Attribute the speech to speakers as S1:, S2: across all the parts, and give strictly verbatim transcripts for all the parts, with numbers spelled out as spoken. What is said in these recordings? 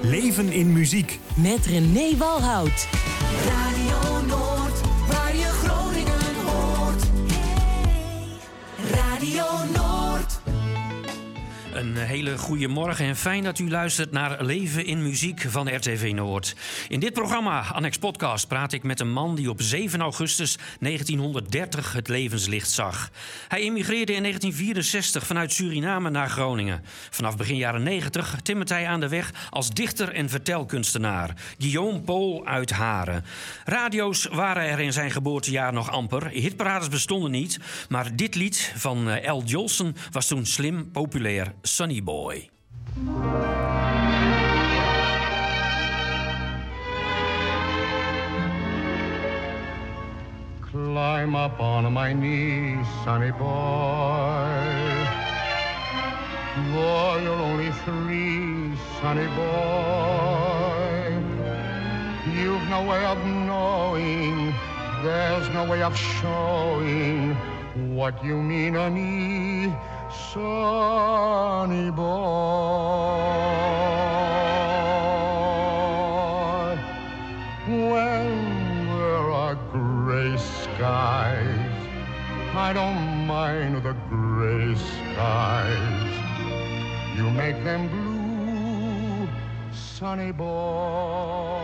S1: Leven in muziek.
S2: Met René Walhout.
S3: Radio Noord, waar je Groningen hoort. Radio Noord.
S4: Een hele goede morgen en fijn dat u luistert naar Leven in Muziek van R T V Noord. In dit programma, Annex Podcast, praat ik met een man die op zeven augustus negentienhonderddertig het levenslicht zag. Hij emigreerde in negentien vierenzestig vanuit Suriname naar Groningen. Vanaf begin jaren negentig timmert hij aan de weg als dichter en vertelkunstenaar. Guillaume Paul uit Haren. Radio's waren er in zijn geboortejaar nog amper. Hitparades bestonden niet. Maar dit lied van Al Jolson was toen slim populair. Sonny Boy.
S5: Climb up on my knees, sonny boy. Though you're only three, sonny boy. You've no way of knowing, there's no way of showing what you mean to me, sonny boy. When there are gray skies, I don't mind the gray skies. You make them blue, sonny boy.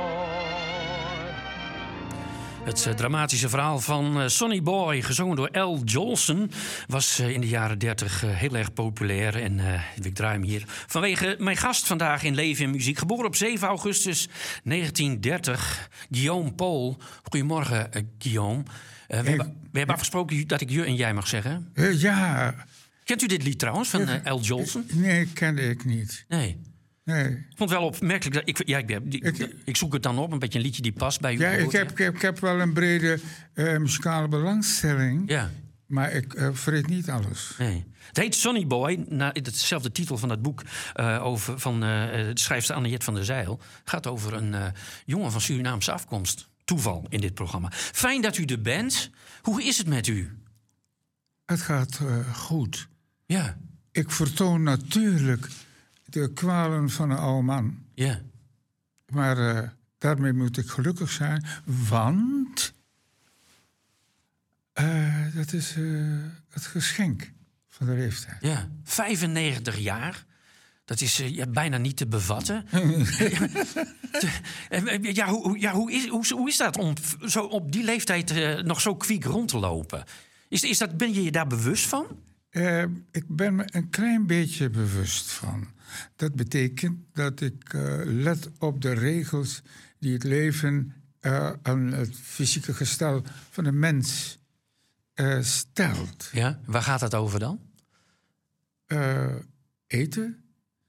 S4: Het uh, dramatische verhaal van uh, Sonny Boy, gezongen door Al Jolson, was uh, in de jaren dertig uh, heel erg populair. En uh, ik draai hem hier vanwege mijn gast vandaag in Leven in Muziek. Geboren op zeven augustus negentien dertig, Guillaume Paul. Goedemorgen, uh, Guillaume. Uh, we, hey, hebben, we hebben afgesproken dat ik je en jij mag zeggen.
S6: Uh, ja.
S4: Kent u dit lied trouwens, van uh, Al Jolson?
S6: Nee, kende ik niet.
S4: Nee.
S6: Nee.
S4: Ik vond het wel opmerkelijk. Dat ik, ja, ik, ik, ik, ik zoek het dan op, een beetje een liedje die past bij u.
S6: Ja, ik heb, ik, heb, ik heb wel een brede uh, muzikale belangstelling.
S4: Ja.
S6: Maar ik uh, vergeet niet alles.
S4: Nee. Het heet Sonny Boy, na hetzelfde titel van het boek uh, over, van uh, de schrijfster Anniette van der Zijl. Gaat over een uh, jongen van Surinaamse afkomst. Toeval in dit programma. Fijn dat u er bent. Hoe is het met u?
S6: Het gaat uh, goed.
S4: Ja.
S6: Ik vertoon natuurlijk de kwalen van een oude man.
S4: Ja.
S6: Maar uh, daarmee moet ik gelukkig zijn, want uh, dat is uh, het geschenk van de leeftijd.
S4: Ja, vijfennegentig jaar. Dat is uh, ja, bijna niet te bevatten. ja, hoe, ja, hoe, is, hoe, hoe is dat om zo op die leeftijd uh, nog zo kwiek rond te lopen? Is, is dat, ben je je daar bewust van?
S6: Uh, ik ben me een klein beetje bewust van. Dat betekent dat ik uh, let op de regels die het leven uh, aan het fysieke gestel van de mens uh, stelt.
S4: Ja, waar gaat dat over dan?
S6: Uh, eten,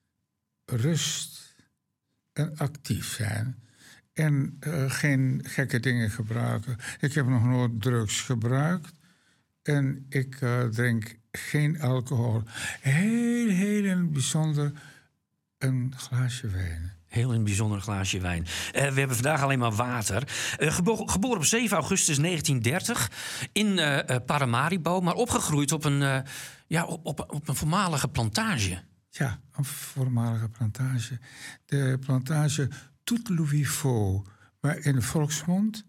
S6: rust en actief zijn. En uh, geen gekke dingen gebruiken. Ik heb nog nooit drugs gebruikt. En ik uh, drink geen alcohol. Heel, heel in bijzonder een glaasje wijn.
S4: Heel in bijzonder een glaasje wijn. Uh, we hebben vandaag alleen maar water. Uh, gebo- geboren op zeven augustus negentien dertig in uh, uh, Paramaribo, maar opgegroeid op een, uh, ja, op, op, op een voormalige plantage.
S6: Ja, een voormalige plantage. De plantage Tout Louis Faux, maar in de volksmond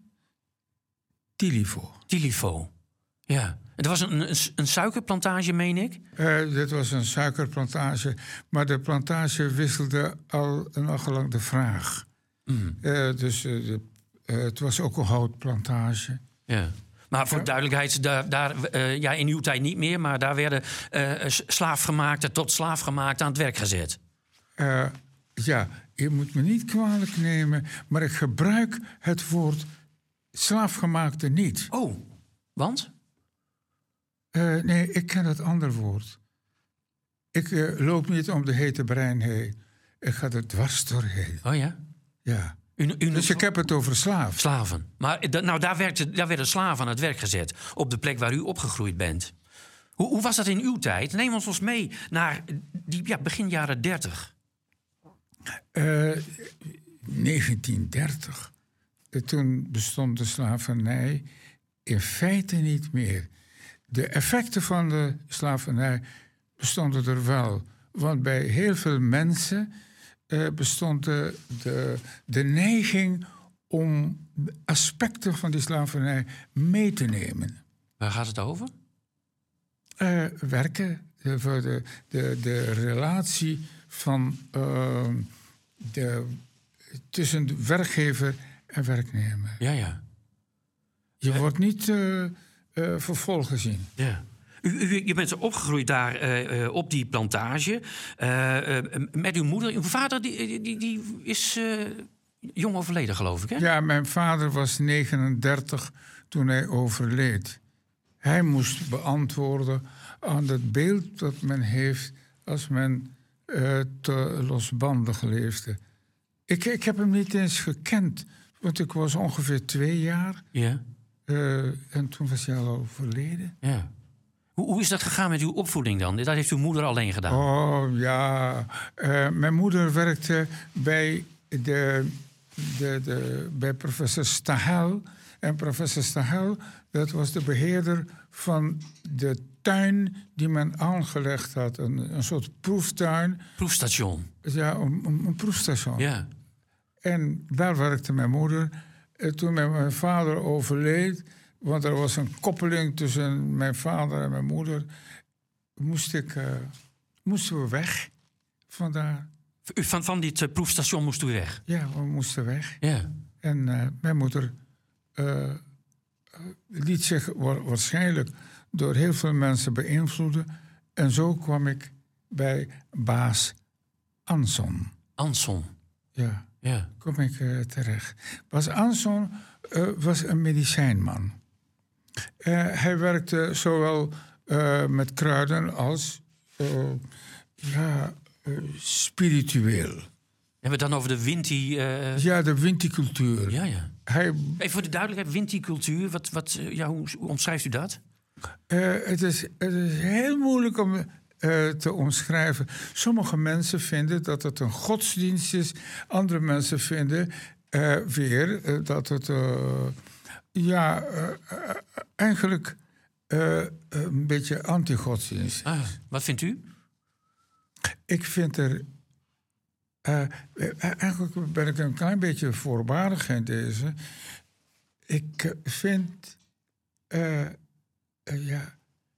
S6: Tilifo.
S4: Tilifo, ja. Het was een, een, een suikerplantage, meen ik?
S6: Uh, dit was een suikerplantage, maar de plantage wisselde al nog lang de vraag. Mm. Uh, dus uh, de, uh, het was ook een houtplantage.
S4: Ja. Maar voor ja. duidelijkheid, daar, daar, uh, ja, in uw tijd niet meer, maar daar werden uh, slaafgemaakten tot slaafgemaakten aan het werk gezet.
S6: Uh, ja, je moet me niet kwalijk nemen, maar ik gebruik het woord slaafgemaakte niet.
S4: Oh, want?
S6: Uh, nee, ik ken het ander woord. Ik uh, loop niet om de hete brein heen. Ik ga er dwars doorheen.
S4: Oh ja?
S6: Ja.
S4: U, u
S6: dus ik heb het over slaaf.
S4: Slaven. Maar da, nou, daar, werkte, daar werden slaven aan het werk gezet. Op de plek waar u opgegroeid bent. Hoe, hoe was dat in uw tijd? Neem ons eens mee naar die, ja, begin jaren dertig.
S6: Uh, negentien dertig. Toen bestond de slavernij in feite niet meer. De effecten van de slavernij bestonden er wel. Want bij heel veel mensen uh, bestond de, de, de neiging om aspecten van die slavernij mee te nemen.
S4: Waar gaat het over?
S6: Uh, werken, de, de, de, de relatie van, uh, de, tussen de werkgever en werknemer.
S4: Ja, ja.
S6: Je
S4: uh,
S6: wordt niet uh, uh, vervolgd gezien.
S4: Ja. U, u, je bent opgegroeid daar uh, uh, op die plantage uh, uh, met uw moeder. Uw vader die, die, die is uh, jong overleden, geloof ik, hè?
S6: Ja, mijn vader was negenendertig toen hij overleed. Hij moest beantwoorden aan het beeld dat men heeft als men uh, te losbandig leefde. Ik, ik heb hem niet eens gekend, want ik was ongeveer twee jaar.
S4: Ja.
S6: Uh, en toen was hij al overleden.
S4: Ja. Hoe, hoe is dat gegaan met uw opvoeding dan? Dat heeft uw moeder alleen gedaan?
S6: Oh, ja. Uh, mijn moeder werkte bij, de, de, de, bij professor Stahel. En professor Stahel, dat was de beheerder van de tuin die men aangelegd had. Een, een soort proeftuin.
S4: Proefstation?
S6: Ja, een, een, een proefstation.
S4: Ja.
S6: En daar werkte mijn moeder. En toen mijn vader overleed, want er was een koppeling tussen mijn vader en mijn moeder, moest ik, uh, moesten we weg vandaar.
S4: Van, van dit uh, proefstation moest u weg?
S6: Ja, we moesten weg.
S4: Ja.
S6: En uh, mijn moeder uh, liet zich wa- waarschijnlijk door heel veel mensen beïnvloeden. En zo kwam ik bij baas Anson.
S4: Anson?
S6: Ja,
S4: ja.
S6: kom ik uh, terecht. Baas Anson uh, was een medicijnman. Uh, hij werkte zowel uh, met kruiden als uh, ja, uh, spiritueel.
S4: Hebben we het dan over de Winti... Uh...
S6: Ja, de Winti-cultuur.
S4: Ja, ja.
S6: Hij...
S4: Even voor de duidelijkheid, Winti-cultuur, wat, wat, uh, ja, hoe, hoe omschrijft u dat?
S6: Uh, het, is, het is heel moeilijk om uh, te omschrijven. Sommige mensen vinden dat het een godsdienst is. Andere mensen vinden uh, weer uh, dat het... Uh, Ja, uh, uh, eigenlijk uh, een beetje anti-godsdienst.
S4: Ah, wat vindt u?
S6: Ik vind er... Uh, eigenlijk ben ik een klein beetje voorbarig in deze. Ik vind... Uh, uh, ja...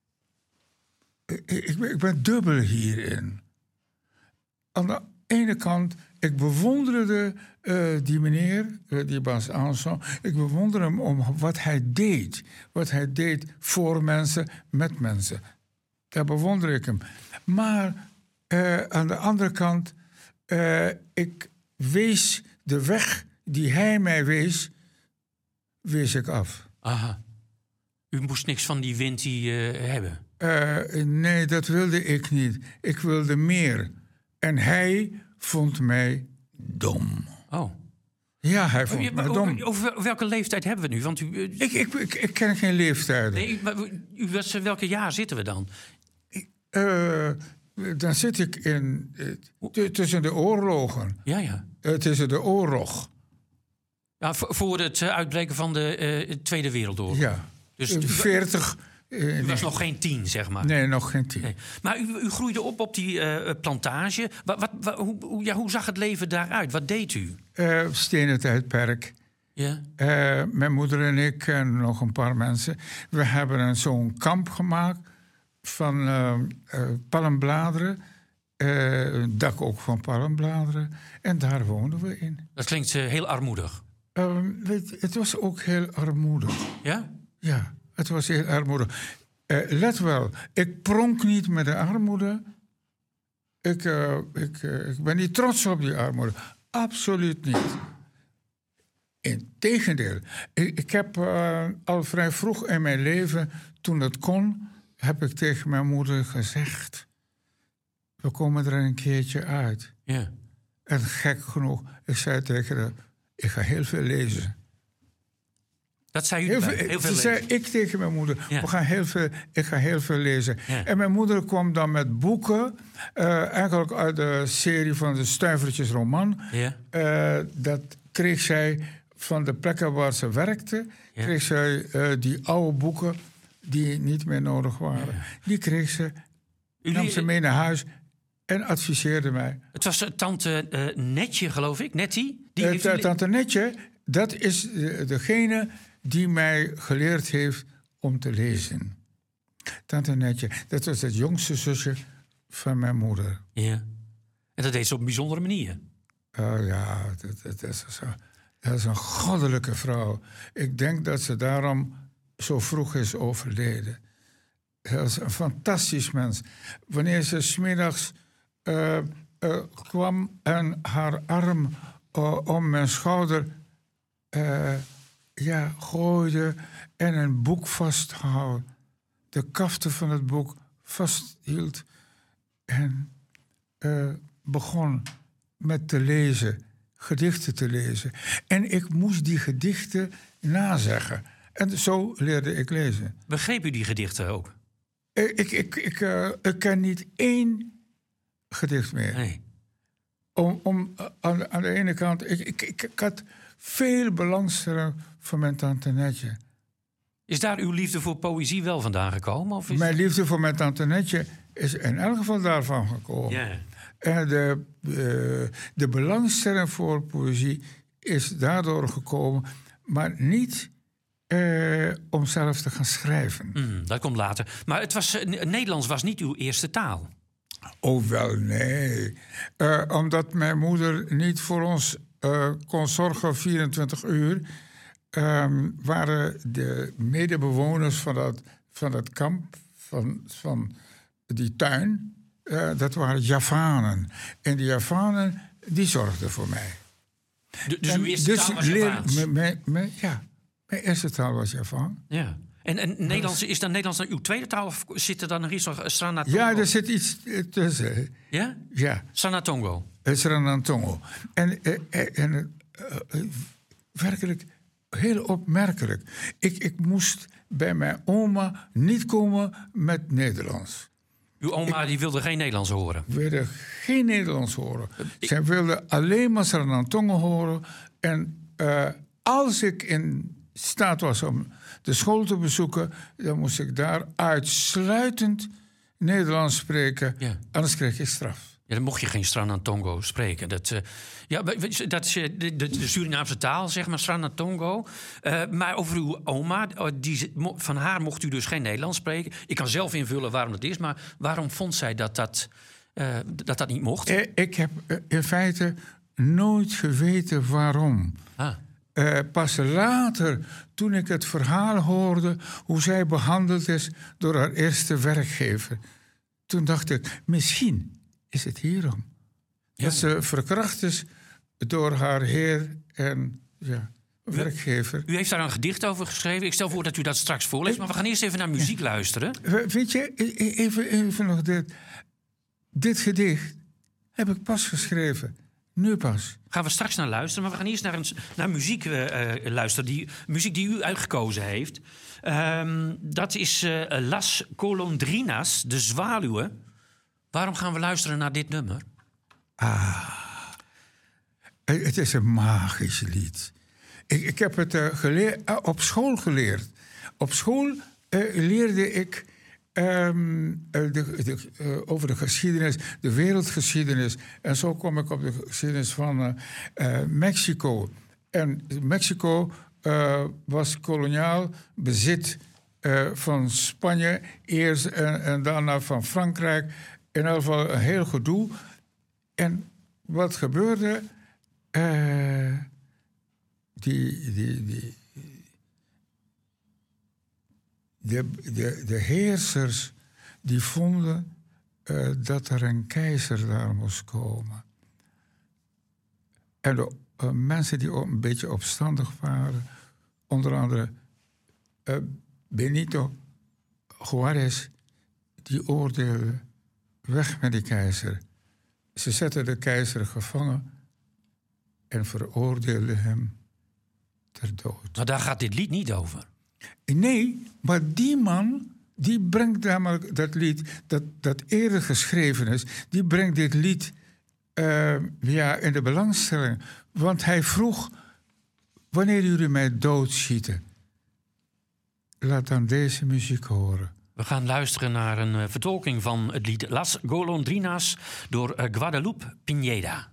S6: Ik, ik, ben, ik ben dubbel hierin. Aan de ene kant... Ik bewonderde uh, die meneer, uh, die Bas Anson. Ik bewonder hem om wat hij deed. Wat hij deed voor mensen, met mensen. Daar bewonder ik hem. Maar uh, aan de andere kant... Uh, ik wees de weg die hij mij wees... wees ik af.
S4: Aha. U moest niks van die Winti uh, hebben?
S6: Uh, nee, dat wilde ik niet. Ik wilde meer. En hij... vond mij dom.
S4: Oh.
S6: Ja, hij vond
S4: oh, je,
S6: mij
S4: over,
S6: dom.
S4: Over welke leeftijd hebben we nu? Want u, uh,
S6: ik, ik, ik, ik ken geen leeftijden.
S4: Nee, maar u was, welke jaar zitten we dan?
S6: Uh, dan zit ik in, uh, t- tussen de oorlogen.
S4: Ja, ja.
S6: Uh, tussen de oorlog.
S4: Ja, v- voor het uh, uitbreken van de uh, Tweede Wereldoorlog.
S6: Ja.
S4: Dus
S6: uh, veertig...
S4: U was nog geen tien, zeg maar.
S6: Nee, nog geen tien. Nee.
S4: Maar u, u groeide op op die uh, plantage. Wat, wat, wat, hoe, ja, hoe zag het leven daaruit? Wat deed u?
S6: Uh, stenen tijdperk.
S4: Ja.
S6: Uh, mijn moeder en ik en nog een paar mensen. We hebben een zo'n kamp gemaakt van uh, uh, palmbladeren. Uh, een dak ook van palmbladeren. En daar woonden we in.
S4: Dat klinkt uh, heel armoedig.
S6: Uh, weet, het was ook heel armoedig.
S4: Ja?
S6: Ja. Het was heel armoedig. Uh, let wel, ik pronk niet met de armoede. Ik, uh, ik, uh, ik ben niet trots op die armoede. Absoluut niet. Integendeel. Ik, ik heb uh, al vrij vroeg in mijn leven, toen het kon... heb ik tegen mijn moeder gezegd... we komen er een keertje uit.
S4: Ja.
S6: En gek genoeg, ik zei tegen haar... ik ga heel veel lezen.
S4: Dat zei u
S6: heel
S4: erbij,
S6: veel,
S4: heel veel
S6: dat zei ik tegen mijn moeder.
S4: Ja.
S6: We gaan heel veel, ik ga heel veel lezen.
S4: Ja.
S6: En mijn moeder kwam dan met boeken. Uh, eigenlijk uit de serie van de Stuivertjesroman.
S4: Ja.
S6: Uh, dat kreeg zij van de plekken waar ze werkte. Ja. Kreeg zij uh, die oude boeken die niet meer nodig waren. Ja. Die kreeg ze,
S4: u
S6: nam
S4: le-
S6: ze mee naar huis. en adviseerde mij.
S4: Het was uh, tante uh, Netje, geloof ik, Nettie? Die
S6: Uh,
S4: heeft
S6: t-
S4: u...
S6: Tante Netje, dat is uh, degene die mij geleerd heeft om te lezen. Tante Netje, dat was het jongste zusje van mijn moeder.
S4: Ja. En dat deed ze op een bijzondere manier.
S6: Oh ja, dat, dat, dat, is zo, dat is een goddelijke vrouw. Ik denk dat ze daarom zo vroeg is overleden. Dat is een fantastisch mens. Wanneer ze 's middags uh, uh, kwam en haar arm uh, om mijn schouder uh, ja, gooide en een boek vasthield, de kafte van het boek vasthield en uh, begon met te lezen, gedichten te lezen. En ik moest die gedichten nazeggen. En zo leerde ik lezen.
S4: Begreep u die gedichten ook?
S6: Ik, ik, ik, ik, uh, ik ken niet één gedicht meer.
S4: Nee.
S6: Om, om, uh, aan, aan de ene kant, ik, ik, ik, ik had veel belangstelling voor mijn tante Netje.
S4: Is daar uw liefde voor poëzie wel vandaan gekomen? Of is...
S6: Mijn liefde voor mijn tante Netje is in elk geval daarvan gekomen.
S4: Ja.
S6: En de, uh, de belangstelling voor poëzie is daardoor gekomen, maar niet uh, om zelf te gaan schrijven.
S4: Mm, dat komt later. Maar het was, uh, Nederlands was niet uw eerste taal.
S6: Oh, wel, nee. Uh, omdat mijn moeder niet voor ons uh, kon zorgen vierentwintig uur... Um, waren de medebewoners van dat, van dat kamp, van, van die tuin... Uh, dat waren Javanen. En die Javanen, die zorgden voor mij.
S4: De, dus
S6: en
S4: uw eerste
S6: dus
S4: taal was
S6: leer,
S4: Javaans?
S6: me, me, me, ja, mijn eerste taal was Javaan.
S4: Ja. En, en Nederlands, is dan Nederlands dan uw tweede taal of zit er dan nog iets nog Sranatongo?
S6: Ja, er zit iets tussen.
S4: Ja?
S6: Ja.
S4: Sranatongo.
S6: Sranatongo. En, en, en uh, uh, werkelijk heel opmerkelijk. Ik, ik moest bij mijn oma niet komen met Nederlands.
S4: Uw oma ik, die wilde geen Nederlands horen?
S6: wilde geen Nederlands horen. Ik, Zij wilde alleen maar Sranatongo horen. En uh, als ik in staat was om de school te bezoeken, dan moest ik daar uitsluitend Nederlands spreken. Ja. Anders kreeg ik straf.
S4: Ja, dan mocht je geen Sranatongo spreken. Dat, uh, ja, dat is de, de, de Surinaamse taal, zeg maar, Sranatongo. Uh, maar over uw oma, die, van haar mocht u dus geen Nederlands spreken. Ik kan zelf invullen waarom dat is, maar waarom vond zij dat dat, uh, dat, dat niet mocht?
S6: Uh, ik heb uh, in feite nooit geweten waarom.
S4: Ah.
S6: Uh, pas later, toen ik het verhaal hoorde hoe zij behandeld is door haar eerste werkgever, toen dacht ik, misschien is het hierom. Ja. Dat ze verkracht is door haar heer en ja, werkgever.
S4: U, u heeft daar een gedicht over geschreven. Ik stel voor dat u dat straks voorleest, maar we gaan eerst even naar muziek luisteren.
S6: Weet je, even, even nog dit. Dit gedicht heb ik pas geschreven. Nu pas.
S4: Gaan we straks naar luisteren, maar we gaan eerst naar, een, naar muziek uh, luisteren. Die, muziek die u uitgekozen heeft. Um, dat is uh, Las Golondrinas, de zwaluwen. Waarom gaan we luisteren naar dit nummer?
S6: Ah, het is een magisch lied. Ik, ik heb het uh, geleer, uh, op school geleerd. Op school uh, leerde ik um, uh, de, de, uh, over de geschiedenis, de wereldgeschiedenis. En zo kom ik op de geschiedenis van uh, uh, Mexico. En Mexico uh, was koloniaal bezit uh, van Spanje eerst en, en daarna van Frankrijk. In ieder geval een heel gedoe. En wat gebeurde? Uh, die, die, die, de, de, de heersers die vonden uh, dat er een keizer daar moest komen. En de uh, mensen die een beetje opstandig waren, onder andere uh, Benito Juárez, die oordeelde: weg met die keizer. Ze zetten de keizer gevangen en veroordeelden hem ter dood.
S4: Maar daar gaat dit lied niet over.
S6: Nee, maar die man, die brengt namelijk dat lied, dat, dat eerder geschreven is, die brengt dit lied uh, ja, in de belangstelling. Want hij vroeg: wanneer jullie mij doodschieten, laat dan deze muziek horen.
S4: We gaan luisteren naar een uh, vertolking van het lied Las Golondrinas door uh, Guadalupe Pineda.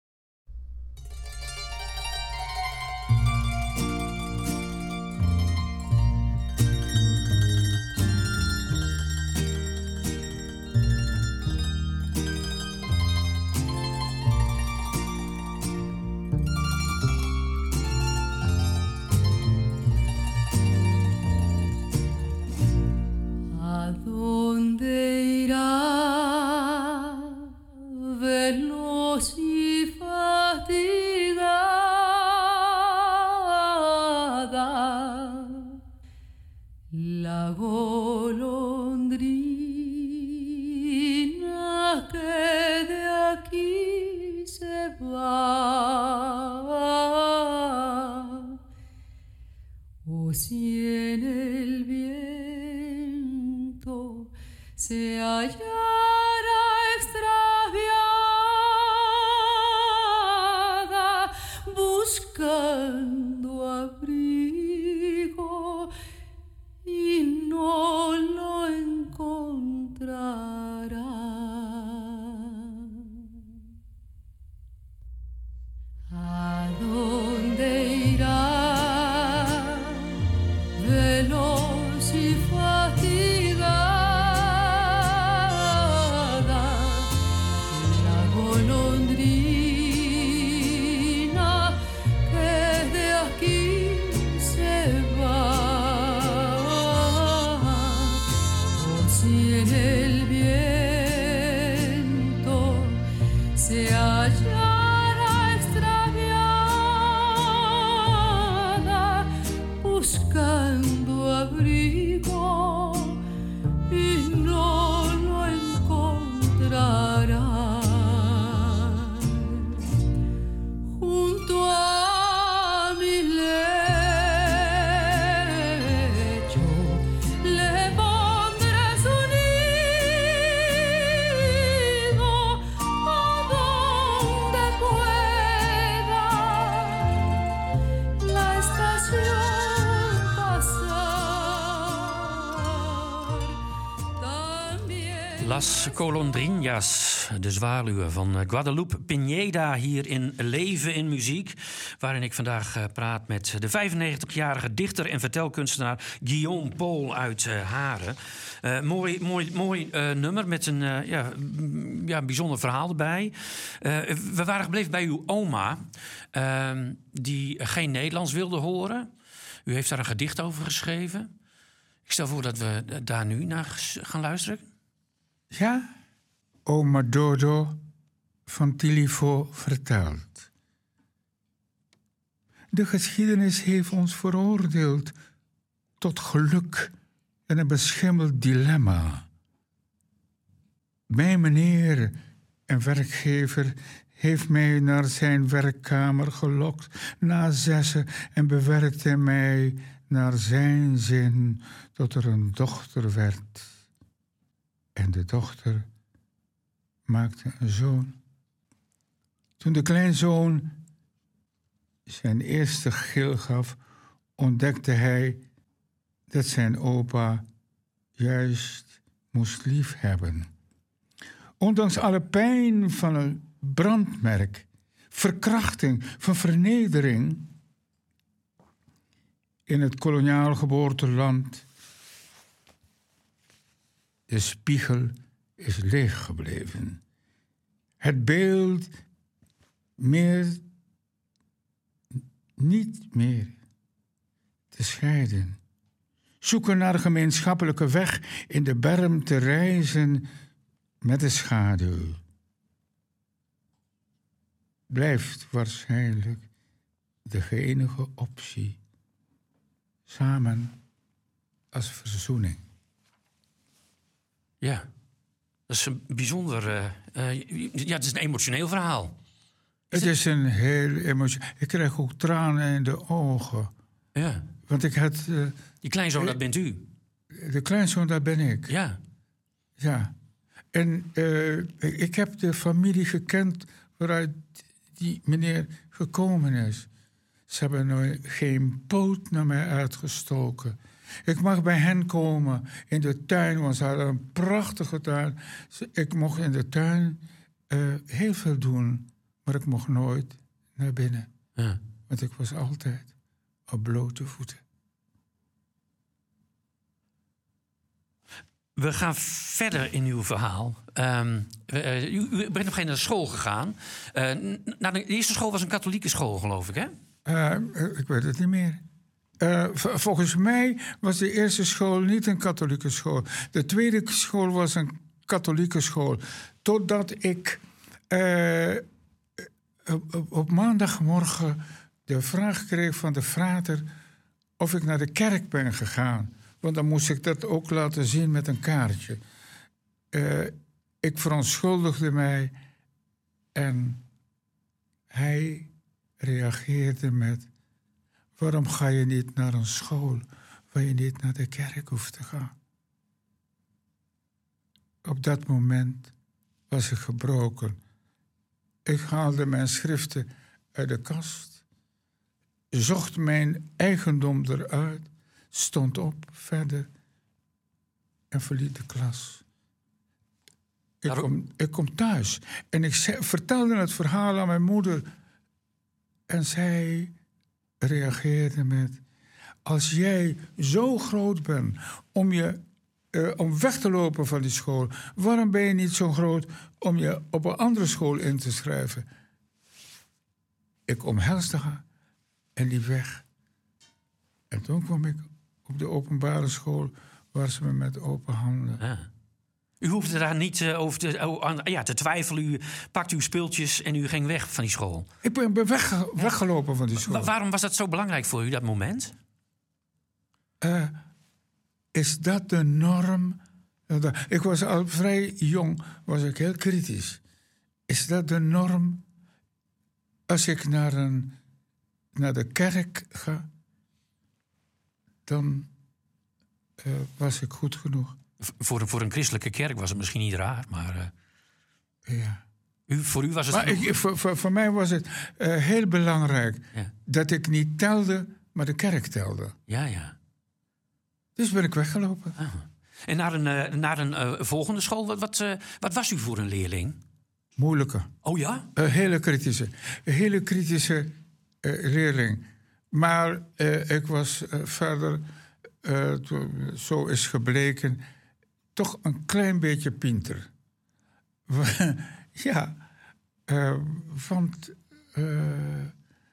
S4: Las Golondrinas, de zwaluwen van Guadalupe Pineda hier in Leven in Muziek. Waarin ik vandaag uh, praat met de vijfennegentigjarige dichter en vertelkunstenaar Guillaume Paul uit uh, Haren. Uh, mooi mooi, mooi uh, nummer met een uh, ja, m- ja, bijzonder verhaal erbij. Uh, we waren gebleven bij uw oma, uh, die geen Nederlands wilde horen. U heeft daar een gedicht over geschreven. Ik stel voor dat we daar nu naar gaan luisteren.
S6: Ja, oma Dodo van Tilifo vertelt. De geschiedenis heeft ons veroordeeld tot geluk en een beschimmeld dilemma. Mijn meneer en werkgever heeft mij naar zijn werkkamer gelokt na zessen en bewerkte mij naar zijn zin tot er een dochter werd. En de dochter maakte een zoon. Toen de kleinzoon zijn eerste gil gaf, ontdekte hij dat zijn opa juist moest liefhebben. Ondanks alle pijn van een brandmerk, verkrachting, van vernedering in het koloniaal geboorteland. De spiegel is leeg gebleven. Het beeld meer, niet meer te scheiden. Zoeken naar een gemeenschappelijke weg in de berm te reizen met de schaduw. Blijft waarschijnlijk de enige optie. Samen als verzoening.
S4: Ja, dat is een bijzonder... Uh, uh, ja, het is een emotioneel verhaal.
S6: Is het, het is een heel emotioneel... Ik krijg ook tranen in de ogen.
S4: Ja.
S6: Want ik had... Uh,
S4: Die kleinzoon, uh, dat bent u.
S6: De kleinzoon, dat ben ik.
S4: Ja.
S6: Ja. En uh, ik heb de familie gekend waaruit die meneer gekomen is. Ze hebben nooit geen poot naar mij uitgestoken. Ik mag bij hen komen in de tuin, want ze hadden een prachtige tuin. Ik mocht in de tuin uh, heel veel doen, maar ik mocht nooit naar binnen.
S4: Ja.
S6: Want ik was altijd op blote voeten.
S4: We gaan verder in uw verhaal. Um, uh, u, u bent nog geen naar school gegaan. Uh, nou, de eerste school was een katholieke school, geloof ik, hè?
S6: Uh, ik weet het niet meer. Uh, v- volgens mij was de eerste school niet een katholieke school. De tweede school was een katholieke school. Totdat ik uh, op, op maandagmorgen de vraag kreeg van de frater of ik naar de kerk ben gegaan. Want dan moest ik dat ook laten zien met een kaartje. Uh, ik verontschuldigde mij en hij reageerde met: waarom ga je niet naar een school waar je niet naar de kerk hoeft te gaan? Op dat moment was ik gebroken. Ik haalde mijn schriften uit de kast, zocht mijn eigendom eruit, stond op verder en verliet de klas. Ik kom, ik kom thuis en ik zei, vertelde het verhaal aan mijn moeder. En zij reageerde met: als jij zo groot bent om, je, uh, om weg te lopen van die school, waarom ben je niet zo groot om je op een andere school in te schrijven? Ik omhelsde haar en liep weg. En toen kwam ik op de openbare school waar ze me met open handen...
S4: Ah. U hoefde daar niet uh, over te, uh, aan, ja, te twijfelen. U pakte uw speeltjes en u ging weg van die school.
S6: Ik ben, ben wegge- ja. weggelopen van die school.
S4: Wa- waarom was dat zo belangrijk voor u, dat moment?
S6: Uh, is dat de norm? Ik was al vrij jong, was ik heel kritisch. Is dat de norm? Als ik naar, een, naar de kerk ga, dan uh, was ik goed genoeg.
S4: Voor een, voor een christelijke kerk was het misschien niet raar, maar... Uh,
S6: ja.
S4: u, voor u was het...
S6: Maar ik, voor, voor, voor mij was het uh, heel belangrijk ja. dat ik niet telde, maar de kerk telde.
S4: Ja, ja.
S6: Dus ben ik weggelopen.
S4: Ah. En naar een, uh, naar een uh, volgende school, wat, wat, uh, wat was u voor een leerling?
S6: Moeilijke.
S4: Oh ja?
S6: Een hele kritische. Een hele kritische uh, leerling. Maar uh, ik was uh, verder, uh, to, zo is gebleken, toch een klein beetje pinter. ja, uh, want uh,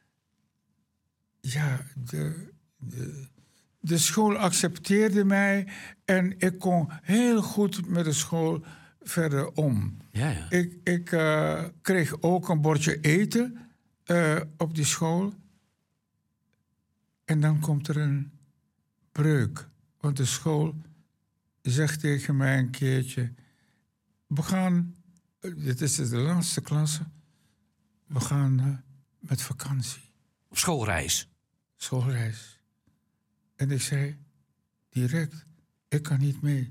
S6: ja, de, de, de school accepteerde mij en ik kon heel goed met de school verder om.
S4: Ja, ja.
S6: Ik, ik uh, kreeg ook een bordje eten uh, op die school. En dan komt er een breuk. Want de school zegt tegen mij een keertje: we gaan, dit is de laatste klasse, we gaan uh, met vakantie.
S4: Op schoolreis?
S6: Schoolreis. En ik zei direct: ik kan niet mee.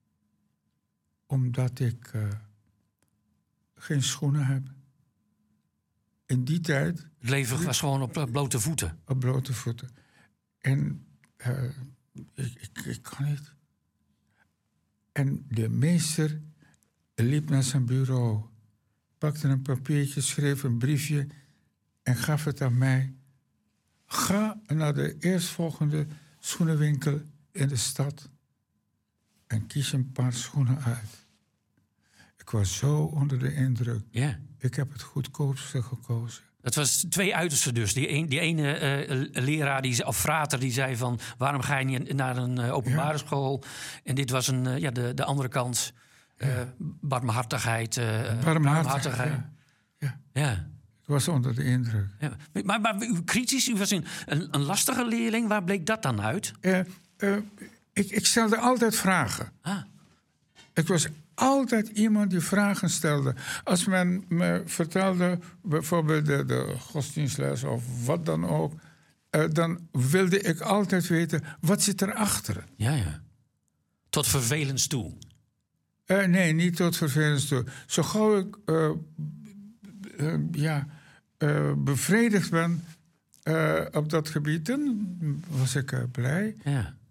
S6: Omdat ik uh, geen schoenen heb. In die tijd...
S4: Het leven was gewoon op blote voeten?
S6: Op blote voeten. En uh, ik, ik, ik kan niet. En de meester liep naar zijn bureau, pakte een papiertje, schreef een briefje en gaf het aan mij. Ga naar de eerstvolgende schoenenwinkel in de stad en kies een paar schoenen uit. Ik was zo onder de indruk.
S4: Yeah.
S6: Ik heb het goedkoopste gekozen.
S4: Dat was twee uitersten dus. Die, een, die ene uh, leraar, die, of frater, die zei van... waarom ga je niet naar een uh, openbare ja. school? En dit was een, uh, ja, de, de andere kant. Uh, ja. Barmhartigheid. Uh,
S6: Barmhartigheid, ja. ja.
S4: ja.
S6: Ik was onder de indruk.
S4: Ja. Maar, maar u kritisch, u was een, een, een lastige leerling. Waar bleek dat dan uit?
S6: Uh, uh, ik, ik stelde altijd vragen.
S4: Ah.
S6: Ik was altijd iemand die vragen stelde. Als men me vertelde, bijvoorbeeld de, de godsdienstles of wat dan ook... Uh, dan wilde ik altijd weten, wat zit erachter?
S4: Ja, ja. Tot vervelens toe?
S6: Uh, nee, niet tot vervelens toe. Zo gauw ik uh, uh, ja, uh, bevredigd ben uh, op dat gebied... dan was ik uh, blij.
S4: Ja.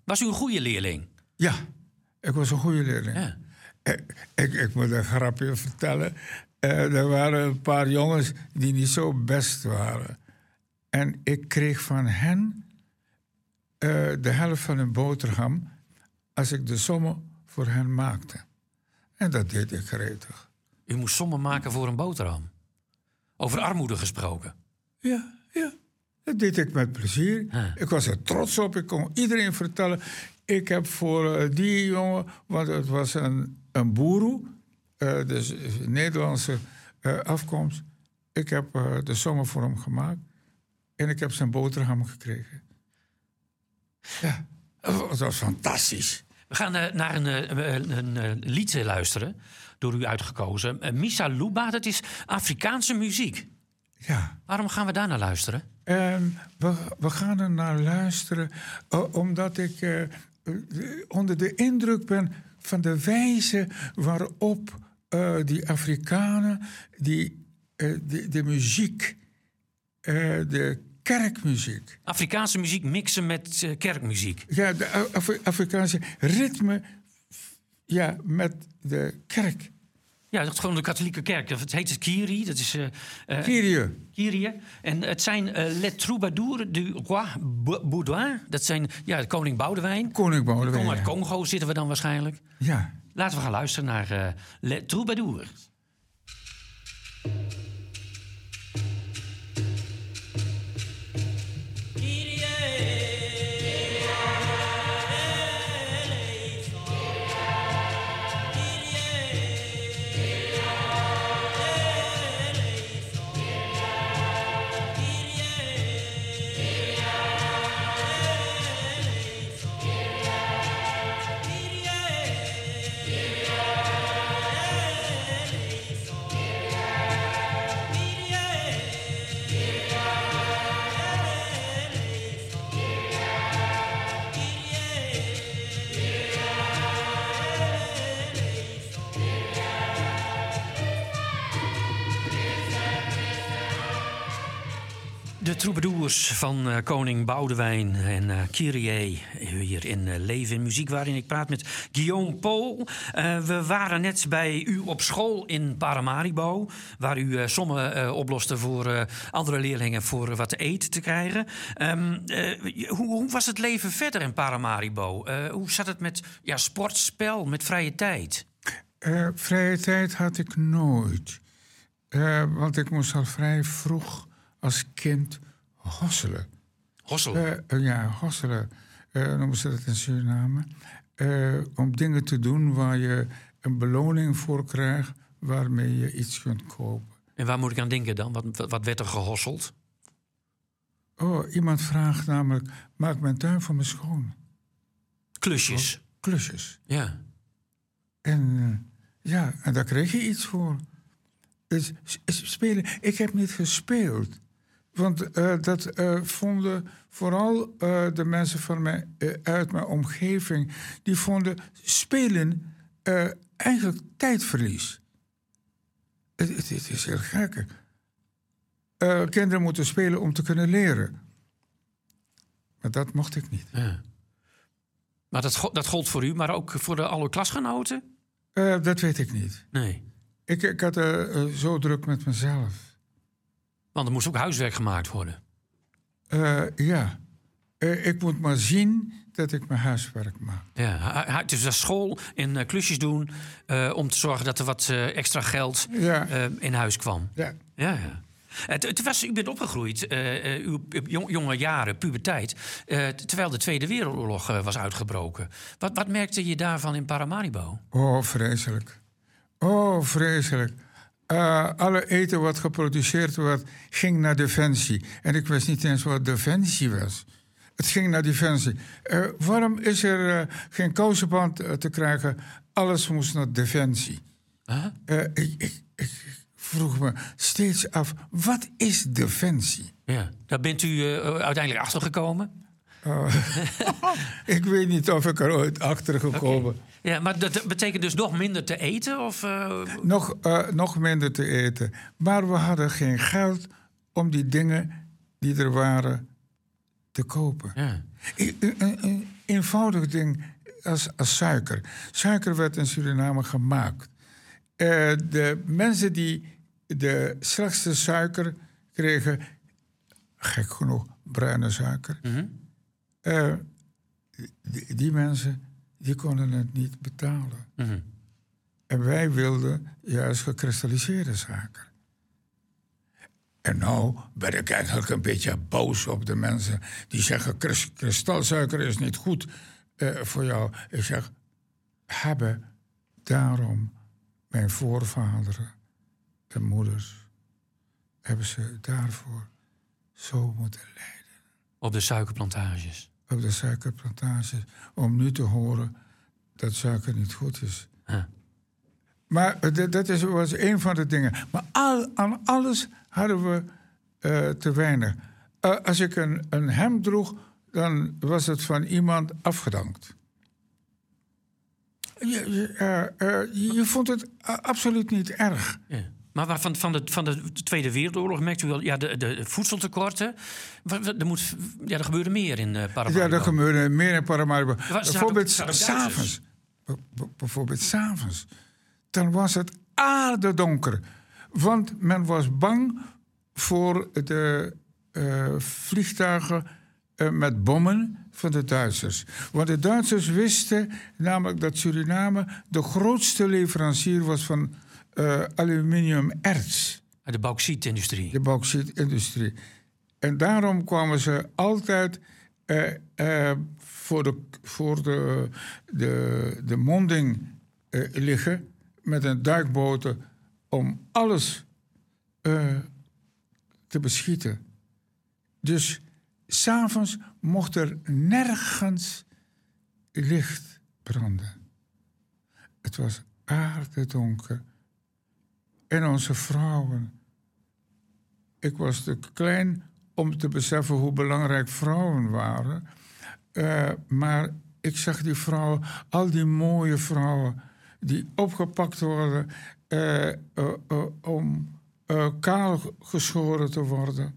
S4: Was u een goede leerling?
S6: Ja, ik was een goede leerling.
S4: Ja.
S6: Ik, ik, ik moet een grapje vertellen. Uh, er waren een paar jongens die niet zo best waren. En ik kreeg van hen uh, de helft van een boterham als ik de sommen voor hen maakte. En dat deed ik gretig.
S4: U moest sommen maken voor een boterham. Over armoede gesproken.
S6: Ja, ja. Dat deed ik met plezier.
S4: Huh.
S6: Ik was er trots op. Ik kon iedereen vertellen. Ik heb voor uh, die jongen, want het was een, een boeroe, uh, dus Nederlandse uh, afkomst. Ik heb uh, de sommen voor hem gemaakt. En ik heb zijn boterham gekregen. Ja, dat was fantastisch.
S4: We gaan uh, naar een, een, een, een lied luisteren, door u uitgekozen. Uh, Missa Luba, dat is Afrikaanse muziek.
S6: Ja.
S4: Waarom gaan we daar naar luisteren?
S6: Um, we, we gaan er naar luisteren uh, omdat ik uh, onder de indruk ben van de wijze waarop uh, die Afrikanen die, uh, die, de muziek, uh, de kerkmuziek.
S4: Afrikaanse muziek mixen met uh, kerkmuziek.
S6: Ja, de Af- Afrikaanse ritme ja, met de kerk.
S4: Ja, dat is gewoon de katholieke kerk. Het heet het Kyrie. Dat is... Uh, uh,
S6: Kyrie.
S4: Kyrie. En het zijn uh, Les Troubadours du Roi Baudouin. Dat zijn ja, de koning Boudewijn.
S6: Koning Boudewijn.
S4: Kom uit Congo zitten we dan waarschijnlijk.
S6: Ja.
S4: Laten we gaan luisteren naar uh, Les Troubadours. De troubadours van uh, koning Boudewijn en uh, Kyrie hier in uh, Leven in Muziek, waarin ik praat met Guillaume Paul. Uh, we waren net bij u op school in Paramaribo, waar u uh, sommen uh, oploste voor uh, andere leerlingen voor uh, wat te eten te krijgen. Um, uh, hoe, hoe was het leven verder in Paramaribo? Uh, hoe zat het met ja, sport, spel, met vrije tijd?
S6: Uh, vrije tijd had ik nooit. Uh, want ik moest al vrij vroeg als kind hosselen.
S4: Hosselen?
S6: Uh, uh, ja, hosselen. Uh, noemen ze dat in Suriname. Uh, om dingen te doen waar je een beloning voor krijgt, waarmee je iets kunt kopen.
S4: En waar moet ik aan denken dan? Wat, wat werd er gehosseld?
S6: Oh, iemand vraagt namelijk, maak mijn tuin voor me schoon.
S4: Klusjes?
S6: Oh, klusjes.
S4: Ja.
S6: En uh, ja, en daar kreeg je iets voor. Dus spelen, ik heb niet gespeeld. Want uh, dat uh, vonden vooral uh, de mensen van mij, uh, uit mijn omgeving, die vonden spelen uh, eigenlijk tijdverlies. Het, het, het is heel gek. Uh, kinderen moeten spelen om te kunnen leren. Maar dat mocht ik niet.
S4: Ja. Maar dat, dat gold voor u, maar ook voor de alle klasgenoten?
S6: Uh, dat weet ik niet.
S4: Nee.
S6: Ik, ik had uh, uh, zo druk met mezelf.
S4: Want er moest ook huiswerk gemaakt worden.
S6: Uh, ja. Uh, ik moet maar zien dat ik mijn huiswerk maak.
S4: Ja, dus dat school en uh, klusjes doen uh, om te zorgen dat er wat uh, extra geld
S6: ja.
S4: uh, in huis kwam.
S6: Ja.
S4: Ja, ja. Het, het was, u bent opgegroeid, uh, uh, uw jong, jonge jaren, puberteit, uh, terwijl de Tweede Wereldoorlog uh, was uitgebroken. Wat, wat merkte je daarvan in Paramaribo?
S6: Oh, vreselijk. Oh, vreselijk. Uh, alle eten wat geproduceerd werd, ging naar Defensie. En ik wist niet eens wat Defensie was. Het ging naar Defensie. Uh, waarom is er uh, geen kousenband uh, te krijgen? Alles moest naar Defensie.
S4: Huh?
S6: Uh, ik, ik, ik vroeg me steeds af, wat is Defensie?
S4: Ja, daar bent u uh, uiteindelijk achter gekomen?
S6: Uh, ik weet niet of ik er ooit achter gekomen.
S4: Okay. Ja, maar dat betekent dus nog minder te eten? Of, uh...
S6: nog, uh, nog minder te eten. Maar we hadden geen geld om die dingen die er waren te kopen.
S4: Ja.
S6: Een, een, eenvoudig ding als, als suiker. Suiker werd in Suriname gemaakt. Uh, de mensen die de slechtste suiker kregen, gek genoeg, bruine suiker. Mm-hmm. uh, die, die mensen, die konden het niet betalen. Mm-hmm. En wij wilden juist gekristalliseerde suiker. En nou ben ik eigenlijk een beetje boos op de mensen die zeggen, kristalsuiker is niet goed uh, voor jou. Ik zeg, hebben daarom mijn voorvaderen en moeders, hebben ze daarvoor zo moeten lijden.
S4: Op de suikerplantages?
S6: Op de suikerplantages, om nu te horen dat suiker niet goed is. Huh. Maar d- dat is, was een van de dingen. Maar al, aan alles hadden we uh, te weinig. Uh, als ik een, een hemd droeg, dan was het van iemand afgedankt. Je, uh, uh, je vond het uh, absoluut niet erg.
S4: Ja. Maar van, van, de, van de Tweede Wereldoorlog merkt u wel, ja, de, de voedseltekorten. Er, moet, ja, er gebeurde meer in uh, Paramaribo.
S6: Ja, er gebeurde meer in Paramaribo. Bijvoorbeeld s'avonds. Bijvoorbeeld s'avonds. Dan was het aardedonker. Want men was bang voor de uh, vliegtuigen uh, met bommen van de Duitsers. Want de Duitsers wisten namelijk dat Suriname de grootste leverancier was van uh, aluminiumerts.
S4: De bauxietindustrie.
S6: De bauxietindustrie. En daarom kwamen ze altijd uh, uh, voor, de, voor de, de, de monding uh, liggen met een duikboten om alles uh, te beschieten. Dus 's avonds mocht er nergens licht branden. Het was aardedonker. En onze vrouwen. Ik was te klein om te beseffen hoe belangrijk vrouwen waren. Uh, maar ik zag die vrouwen, al die mooie vrouwen die opgepakt worden uh, uh, uh, om uh, kaal geschoren te worden.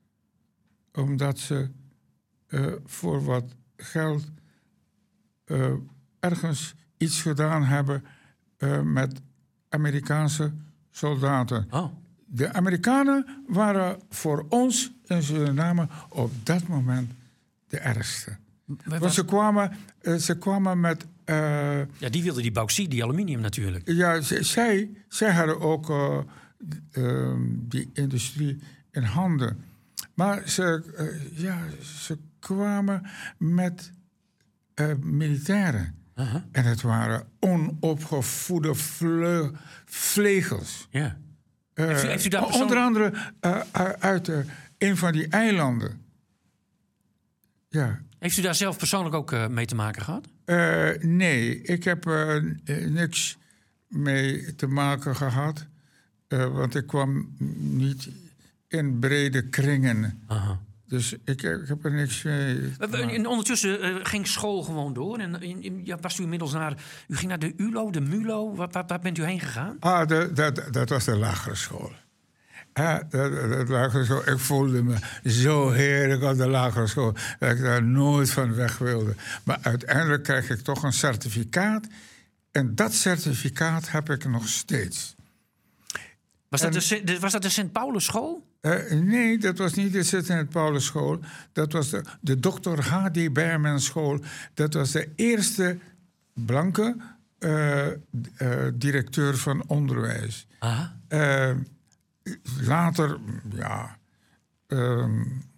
S6: Omdat ze uh, voor wat geld uh, ergens iets gedaan hebben uh, met Amerikaanse soldaten. Oh. De Amerikanen waren voor ons in Suriname op dat moment de ergste. Was... Want ze kwamen, uh, ze kwamen met... Uh,
S4: ja, die wilden die bauxiet, die aluminium natuurlijk.
S6: Ja, z- zij, zij hadden ook uh, uh, die industrie in handen. Maar ze, uh, ja, ze kwamen met uh, militairen. Uh-huh. En het waren onopgevoede vle- vlegels.
S4: Ja.
S6: Uh,
S4: heeft u, heeft u daar persoon...
S6: Onder andere uh, uit uh, een van die eilanden. Ja.
S4: Heeft u daar zelf persoonlijk ook uh, mee te maken gehad?
S6: Uh, nee, ik heb uh, niks mee te maken gehad. Uh, want ik kwam niet in brede kringen. Aha. Dus ik, ik heb er niks mee.
S4: En ondertussen uh, ging school gewoon door. En in, in, ja, was u inmiddels naar. U ging naar de U L O, de M U L O. Waar, waar, waar bent u heen gegaan?
S6: Ah, de, dat, dat was de lagere school. Ja, de, de, de lagere school. Ik voelde me zo heerlijk op de lagere school dat ik daar nooit van weg wilde. Maar uiteindelijk kreeg ik toch een certificaat. En dat certificaat heb ik nog steeds.
S4: Was dat, en, de, was dat de Sint-Paulus school?
S6: Uh, nee, dat was niet de Sint-Paulus school. Dat was de, de dokter H D Berman school. Dat was de eerste blanke uh, uh, directeur van onderwijs. Aha. Uh, later, ja, uh,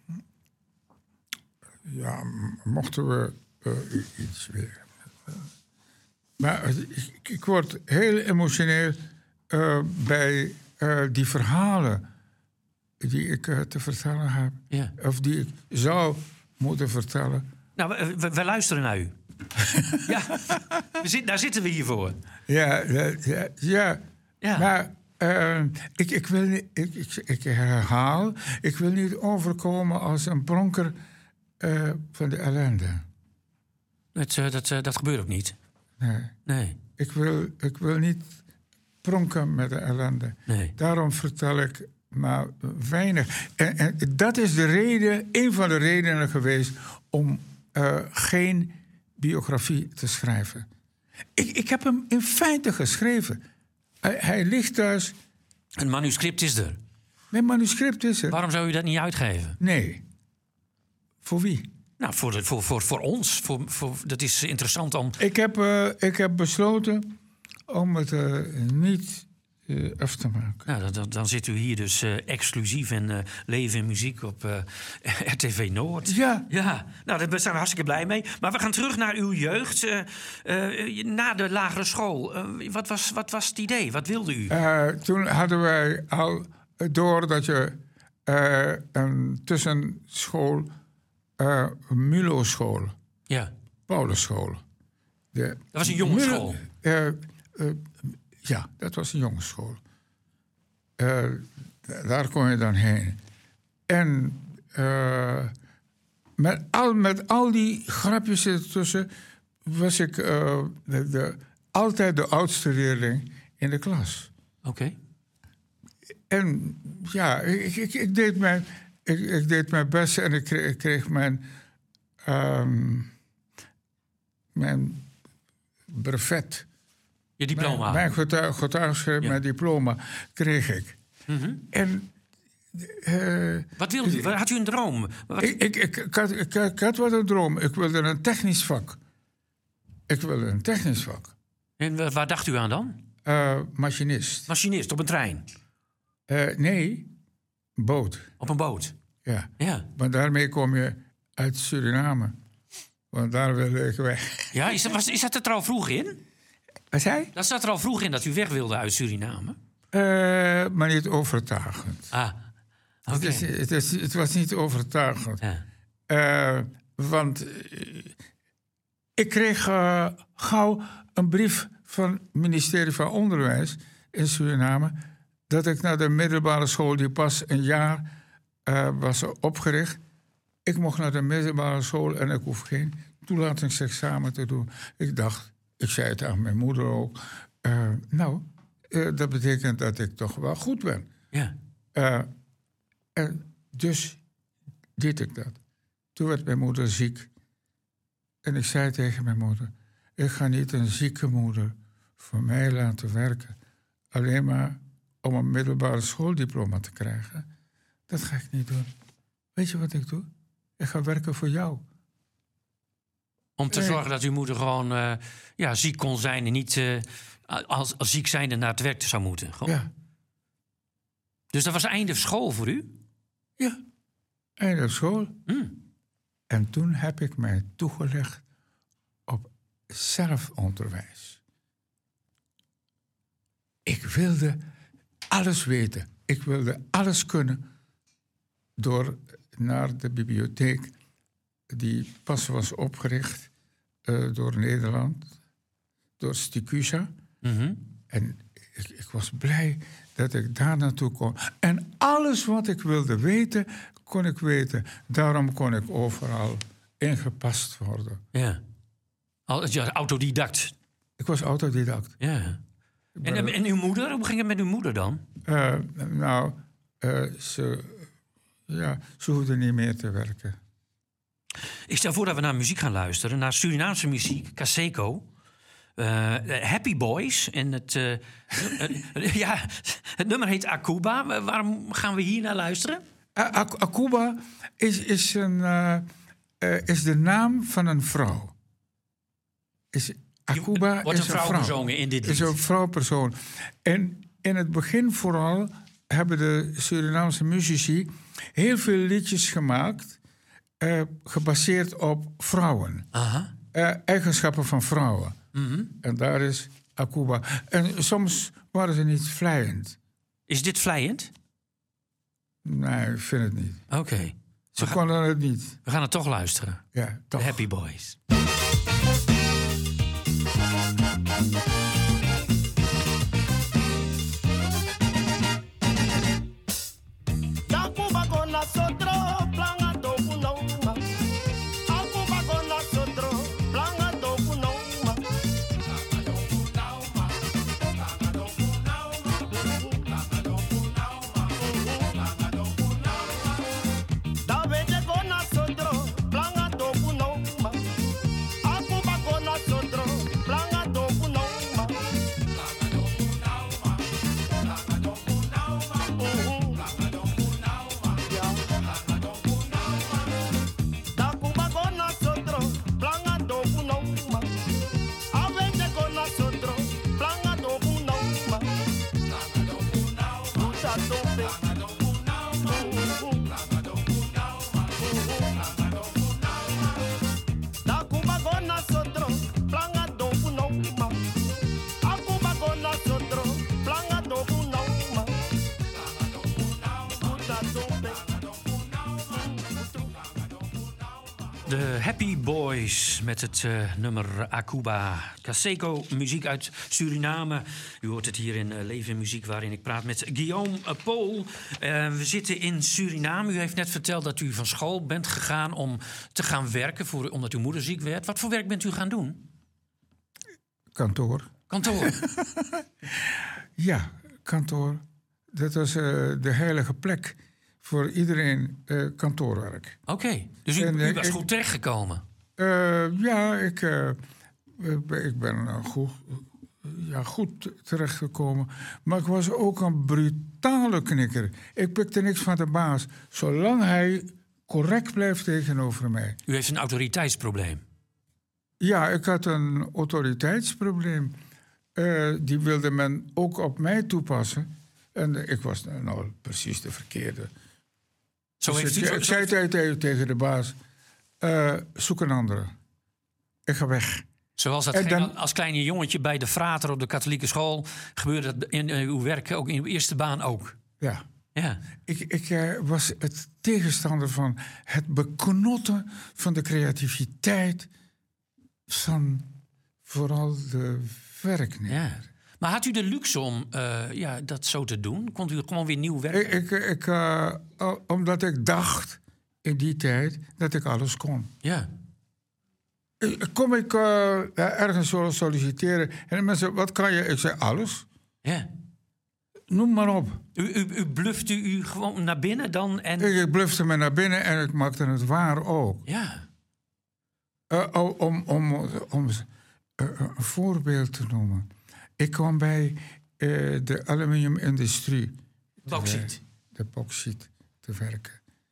S6: ja, mochten we uh, iets weer. Maar ik, ik word heel emotioneel uh, bij uh, die verhalen die ik uh, te vertellen heb. Ja. Of die ik zou moeten vertellen.
S4: Nou, we, we luisteren naar u. Ja, we zit, daar zitten we hier voor.
S6: Ja, ja, ja. ja. Maar uh, ik, ik, wil niet, ik, ik, ik herhaal, ik wil niet overkomen als een pronker uh, van de ellende.
S4: Het, uh, dat, uh, dat gebeurt ook niet.
S6: Nee.
S4: nee.
S6: Ik wil, ik wil niet pronken met de ellende. Nee. Daarom vertel ik maar weinig. En, en dat is de reden, een van de redenen geweest om uh, geen biografie te schrijven. Ik, ik heb hem in feite geschreven. Hij, hij ligt thuis.
S4: Een manuscript is er.
S6: Mijn manuscript is er.
S4: Waarom zou u dat niet uitgeven?
S6: Nee. Voor wie?
S4: Nou, voor, de, voor, voor, voor ons. Voor, voor, dat is interessant om...
S6: Ik heb, uh, ik heb besloten om het uh, niet uh, af te maken.
S4: Nou, dan, dan zit u hier dus uh, exclusief in uh, Leven en Muziek op uh, R T V Noord.
S6: Ja.
S4: Ja, nou, daar zijn we hartstikke blij mee. Maar we gaan terug naar uw jeugd. Uh, uh, na de lagere school. Uh, wat, was, wat was het idee? Wat wilde u?
S6: Uh, toen hadden wij al door dat je uh, een tussenschool... Uh, Mulo-school.
S4: Ja.
S6: Paulusschool. De,
S4: dat was een jongensschool?
S6: Uh, uh, ja, dat was een jongensschool. Uh, daar kon je dan heen. En uh, met, al, met al die grapjes ertussen... was ik uh, de, de, altijd de oudste leerling in de klas.
S4: Oké. Okay.
S6: En ja, ik, ik, ik deed mijn... Ik, ik deed mijn best en ik kreeg, ik kreeg mijn, um, mijn brevet.
S4: Je diploma?
S6: Mijn, mijn getuig, getuigschrift, ja. Mijn diploma kreeg ik.
S4: Mm-hmm.
S6: En, uh,
S4: wat wilde u? Had u een droom? Wat...
S6: Ik, ik, ik, ik, had, ik, ik had wat een droom. Ik wilde een technisch vak. Ik wilde een technisch vak.
S4: En waar dacht u aan dan?
S6: Uh, machinist.
S4: Machinist, op een trein?
S6: Uh, nee, boot.
S4: Op een boot?
S6: Ja.
S4: Ja.
S6: Maar daarmee kom je uit Suriname. Want daar wilde ik weg.
S4: Ja, is dat, was, is dat er al vroeg in?
S6: Wat zei je?
S4: Dat zat er al vroeg in dat u weg wilde uit Suriname?
S6: Uh, maar niet overtuigend.
S4: Ah, oké. Okay.
S6: Het, het, het, het was niet overtuigend.
S4: Ja.
S6: Uh, want uh, ik kreeg uh, gauw een brief van het ministerie van Onderwijs in Suriname... dat ik naar de middelbare school, die pas een jaar uh, was opgericht... ik mocht naar de middelbare school en ik hoef geen toelatingsexamen te doen. Ik dacht, ik zei het aan mijn moeder ook... Uh, nou, uh, dat betekent dat ik toch wel goed ben.
S4: Ja.
S6: Uh, en dus deed ik dat. Toen werd mijn moeder ziek. En ik zei tegen mijn moeder... ik ga niet een zieke moeder voor mij laten werken. Alleen maar om een middelbare schooldiploma te krijgen. Dat ga ik niet doen. Weet je wat ik doe? Ik ga werken voor jou.
S4: Om te
S6: nee.
S4: zorgen dat uw moeder gewoon uh, ja, ziek kon zijn... en niet uh, als, als ziek zijnde naar het werk zou moeten. Gewoon.
S6: Ja.
S4: Dus dat was einde school voor u?
S6: Ja, einde school.
S4: Mm.
S6: En toen heb ik mij toegelegd op zelfonderwijs. Ik wilde alles weten. Ik wilde alles kunnen door naar de bibliotheek... die pas was opgericht uh, door Nederland, door Sticusa.
S4: Mm-hmm.
S6: En ik, ik was blij dat ik daar naartoe kon. En alles wat ik wilde weten, kon ik weten. Daarom kon ik overal ingepast worden.
S4: Ja. Ja, autodidact.
S6: Ik was autodidact.
S4: Ja. En, en, en uw moeder? Hoe ging het met uw moeder dan?
S6: Uh, nou, uh, ze, ja, ze hoefde niet meer te werken.
S4: Ik stel voor dat we naar muziek gaan luisteren. Naar Surinaamse muziek, Caseco. Uh, Happy Boys. En het, uh, uh, ja, het nummer heet Akuba. Waarom gaan we hier naar luisteren?
S6: Uh, Akuba is, is, een, uh, uh, is de naam van een vrouw. Is, Akuba
S4: wordt
S6: is
S4: een vrouw gezongen in dit lied.
S6: Is een vrouwpersoon. En in het begin vooral hebben de Surinaamse muzici heel veel liedjes gemaakt... Uh, gebaseerd op vrouwen.
S4: Aha.
S6: Uh, eigenschappen van vrouwen.
S4: Mm-hmm.
S6: En daar is Akuba. En soms waren ze niet vleiend.
S4: Is dit vleiend?
S6: Nee, ik vind het niet.
S4: Oké. Okay.
S6: Ze gaan, konden het niet.
S4: We gaan het toch luisteren.
S6: Ja, toch.
S4: The Happy Boys.
S1: Akuba
S4: De Happy Boys met het uh, nummer Akuba. Kaseko, muziek uit Suriname. U hoort het hier in uh, Leven in Muziek, waarin ik praat met Guillaume uh, Paul. Uh, we zitten in Suriname. U heeft net verteld dat u van school bent gegaan om te gaan werken, voor, omdat uw moeder ziek werd. Wat voor werk bent u gaan doen?
S6: Kantoor.
S4: Kantoor?
S6: Ja, kantoor. Dat was uh, de heilige plek voor iedereen uh, kantoorwerk.
S4: Oké, okay. Dus u,
S6: en,
S4: u was
S6: ik,
S4: goed terechtgekomen?
S6: Uh, ja, ik, uh, ik ben uh, goed, ja, goed terechtgekomen. Maar ik was ook een brutale knikker. Ik pikte niks van de baas, zolang hij correct blijft tegenover mij.
S4: U heeft een autoriteitsprobleem?
S6: Ja, ik had een autoriteitsprobleem. Uh, die wilde men ook op mij toepassen. En uh, ik was nou, nou precies de verkeerde.
S4: Zo
S6: dus
S4: heeft
S6: ik,
S4: u, zo,
S6: ik zei
S4: zo...
S6: tegen, tegen de baas, uh, zoek een andere. Ik ga weg.
S4: Zoals dat ging, dan, als kleine jongetje bij de frater op de katholieke school, gebeurde dat in uh, uw werk, ook in uw eerste baan ook?
S6: Ja.
S4: Ja.
S6: Ik, ik uh, was het tegenstander van het beknotten van de creativiteit van vooral de werknemer.
S4: Ja. Maar had u de luxe om uh, ja, dat zo te doen? Kon u gewoon weer nieuw werken?
S6: Ik, ik, ik, uh, omdat ik dacht in die tijd dat ik alles kon.
S4: Ja.
S6: Kom ik uh, ergens solliciteren en de mensen, wat kan je? Ik zei, alles.
S4: Ja.
S6: Noem maar op.
S4: U, u, u blufte u gewoon naar binnen dan? En...
S6: Ik, ik blufte me naar binnen en ik maakte het waar ook.
S4: Ja.
S6: Uh, om om, om uh, een voorbeeld te noemen. Ik kwam bij uh, de aluminiumindustrie.
S4: Bauxiet.
S6: De bauxiet te werken.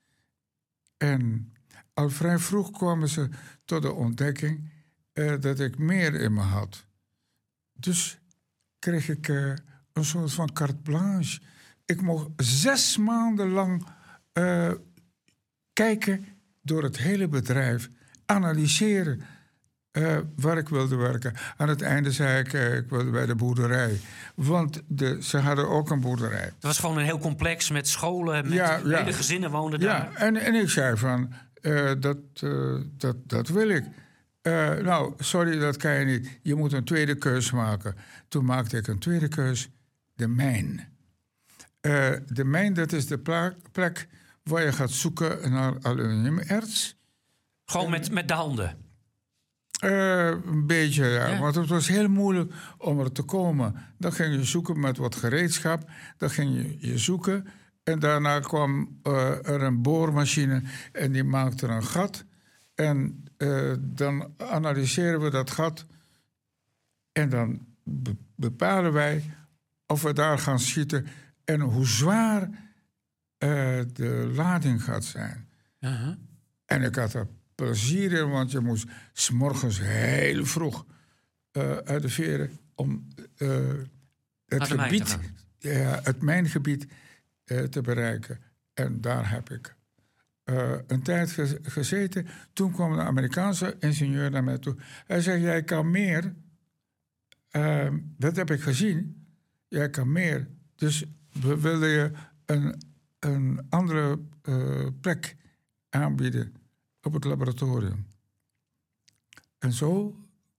S6: En al vrij vroeg kwamen ze tot de ontdekking uh, dat ik meer in me had. Dus kreeg ik uh, een soort van carte blanche. Ik mocht zes maanden lang uh, kijken door het hele bedrijf, analyseren uh, waar ik wilde werken. Aan het einde zei ik, uh, ik wilde bij de boerderij. Want de, ze hadden ook een boerderij.
S4: Het was gewoon een heel complex met scholen, met
S6: ja, ja.
S4: hele gezinnen woonden daar.
S6: Ja, en, en ik zei van, uh, dat, uh, dat, dat wil ik. Uh, nou, sorry, dat kan je niet. Je moet een tweede keus maken. Toen maakte ik een tweede keus, de mijn. Uh, de mijn, dat is de plek, plek waar je gaat zoeken naar aluminiumerts.
S4: Gewoon met, met de handen?
S6: Uh, een beetje, ja.
S4: ja.
S6: Want het was heel moeilijk om er te komen. Dan ging je zoeken met wat gereedschap. Dan ging je, je zoeken. En daarna kwam uh, er een boormachine en die maakte een gat. En uh, dan analyseren we dat gat. En dan be- bepalen wij of we daar gaan schieten en hoe zwaar uh, de lading gaat zijn.
S4: Uh-huh.
S6: En ik had er plezier in, want je moest 's morgens heel vroeg uh, uit de veren om uh, het gebied, ja, het mijngebied uh, te bereiken. En daar heb ik uh, een tijd ge- gezeten. Toen kwam een Amerikaanse ingenieur naar mij toe. Hij zei, jij kan meer. Uh, dat heb ik gezien. Jij kan meer. Dus we wilden je een, een andere uh, plek aanbieden op het laboratorium. En zo,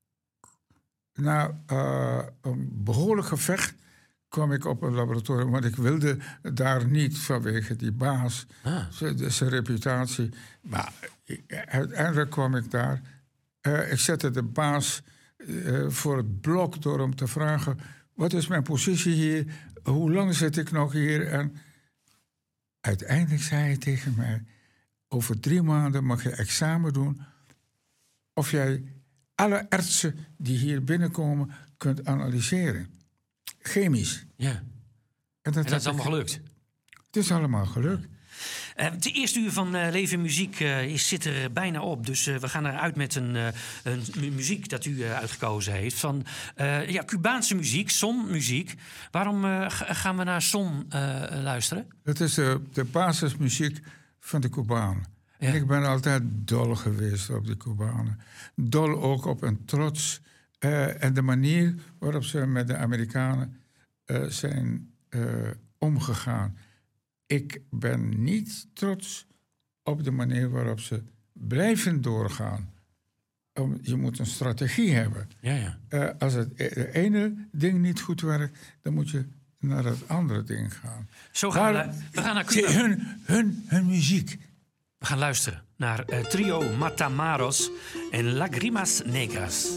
S6: na uh, een behoorlijk gevecht, kwam ik op een laboratorium. Want ik wilde daar niet vanwege die baas, ah. zijn reputatie. Maar uiteindelijk kwam ik daar. Uh, ik zette de baas uh, voor het blok door hem te vragen, wat is mijn positie hier? Hoe lang zit ik nog hier? En uiteindelijk zei hij tegen mij, over drie maanden mag je examen doen of jij alle ertsen die hier binnenkomen kunt analyseren. Chemisch.
S4: Ja.
S6: En dat,
S4: en dat is allemaal
S6: ik...
S4: gelukt?
S6: Het is allemaal gelukt.
S4: Uh, het eerste uur van uh, Leven in Muziek uh, is, zit er bijna op. Dus uh, we gaan eruit met een, uh, een muziek dat u uh, uitgekozen heeft. Van uh, ja, Cubaanse muziek, sonmuziek. Waarom uh, g- gaan we naar son uh, luisteren?
S6: Dat is de, de basismuziek van de Cubanen. Ja. Ik ben altijd dol geweest op de Cubanen. Dol ook op een trots. Uh, en de manier waarop ze met de Amerikanen uh, zijn uh, omgegaan. Ik ben niet trots op de manier waarop ze blijven doorgaan. Um, je moet een strategie hebben.
S4: Ja, ja.
S6: Uh, als het e- ene ding niet goed werkt, dan moet je naar het andere ding gaan.
S4: Zo gaan
S6: maar,
S4: we, we gaan naar Cuba.
S6: Hun, hun, hun muziek.
S4: We gaan luisteren naar uh, trio Matamaros en Lagrimas Negras.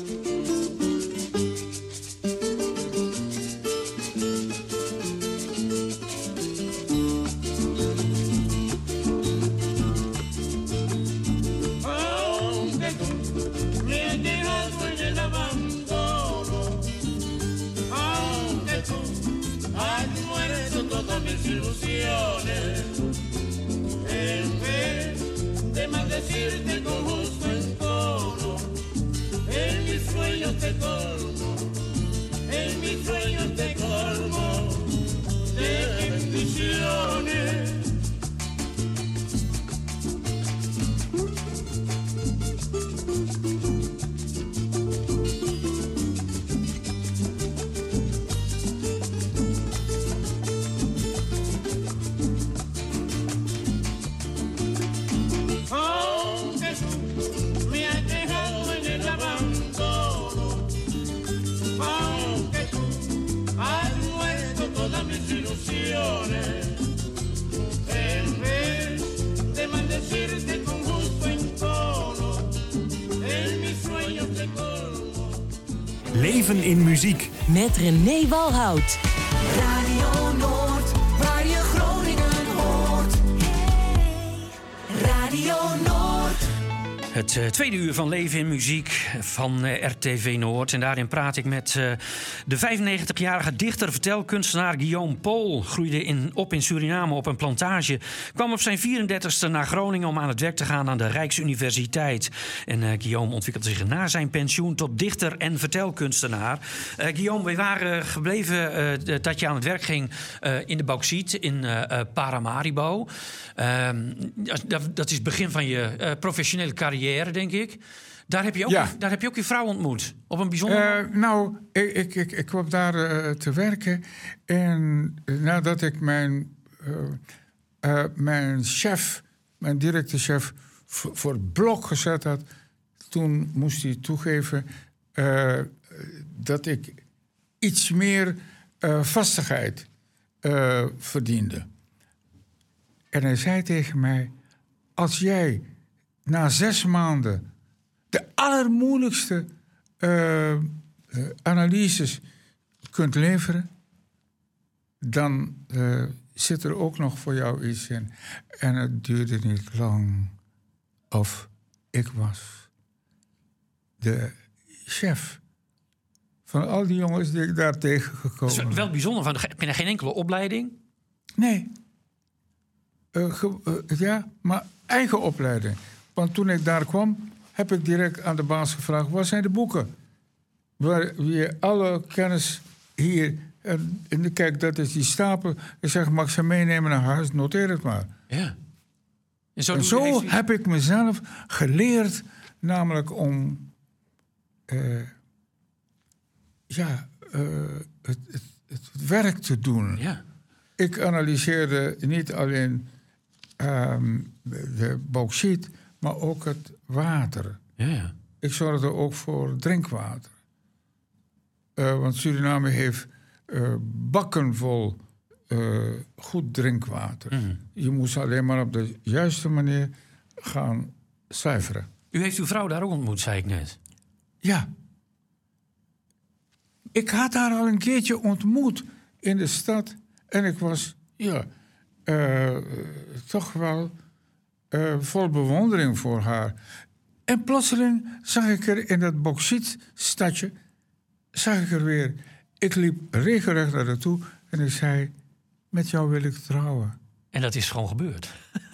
S1: Ilusiones, en vez de maldecirte con gusto en coro, en mis sueños te colmo, en mis sueños te colmo de bendiciones. En vez de maldecirte con gusto en tono, en mis sueños te colmo.
S7: Leven in muziek.
S2: Met René Walhout.
S3: Radio Noord, waar je Groningen hoort. Radio Noord.
S4: Het uh, tweede uur van Leven in Muziek van uh, R T V Noord. En daarin praat ik met uh, de vijfennegentigjarige dichter, vertelkunstenaar Guillaume Pol. Groeide in, op in Suriname op een plantage. Kwam op zijn vierendertigste naar Groningen om aan het werk te gaan aan de Rijksuniversiteit. En uh, Guillaume ontwikkelde zich na zijn pensioen tot dichter en vertelkunstenaar. Uh, Guillaume, we waren gebleven uh, dat je aan het werk ging uh, in de bauxiet in uh, uh, Paramaribo. Uh, dat, dat is het begin van je uh, professionele carrière, denk ik. Daar heb je ook,
S6: Ja.
S4: je, daar heb je ook je vrouw ontmoet. Op een bijzonder...
S6: Uh, nou, ik, ik, ik, ik kwam daar uh, te werken. En nadat ik mijn, uh, uh, mijn chef, mijn directe chef, v- voor het blok gezet had, toen moest hij toegeven uh, dat ik iets meer uh, vastigheid uh, verdiende. En hij zei tegen mij, als jij na zes maanden de allermoeilijkste uh, uh, analyses kunt leveren, dan uh, zit er ook nog voor jou iets in. En het duurde niet lang of ik was de chef van al die jongens die ik daar tegengekomen
S4: Dat is wel bijzonder. Van, heb je er geen enkele opleiding?
S6: Nee. Uh, ge, uh, ja, maar eigen opleiding. Want toen ik daar kwam, heb ik direct aan de baas gevraagd, waar zijn de boeken? Waar je alle kennis hier... En, en kijk, dat is die stapel. Ik zeg, mag ik ze meenemen naar huis? Noteer het maar.
S4: Ja. En zo,
S6: En zo heb ik mezelf geleerd, namelijk om... Uh, ja, uh, het, het, het werk te doen.
S4: Ja.
S6: Ik analyseerde niet alleen um, de bauxiet, maar ook het water.
S4: Ja, ja.
S6: Ik zorgde ook voor drinkwater. Uh, want Suriname heeft uh, bakken vol uh, goed drinkwater.
S4: Mm.
S6: Je moest alleen maar op de juiste manier gaan zuiveren.
S4: U heeft uw vrouw daar ook ontmoet, zei ik net.
S6: Ja. Ik had haar al een keertje ontmoet in de stad. En ik was, ja, uh, toch wel uh, vol bewondering voor haar. En plotseling zag ik er in dat bauxietstadje, zag ik er weer. Ik liep regelrecht naar haar toe en ik zei, met jou wil ik trouwen.
S4: En dat is gewoon gebeurd.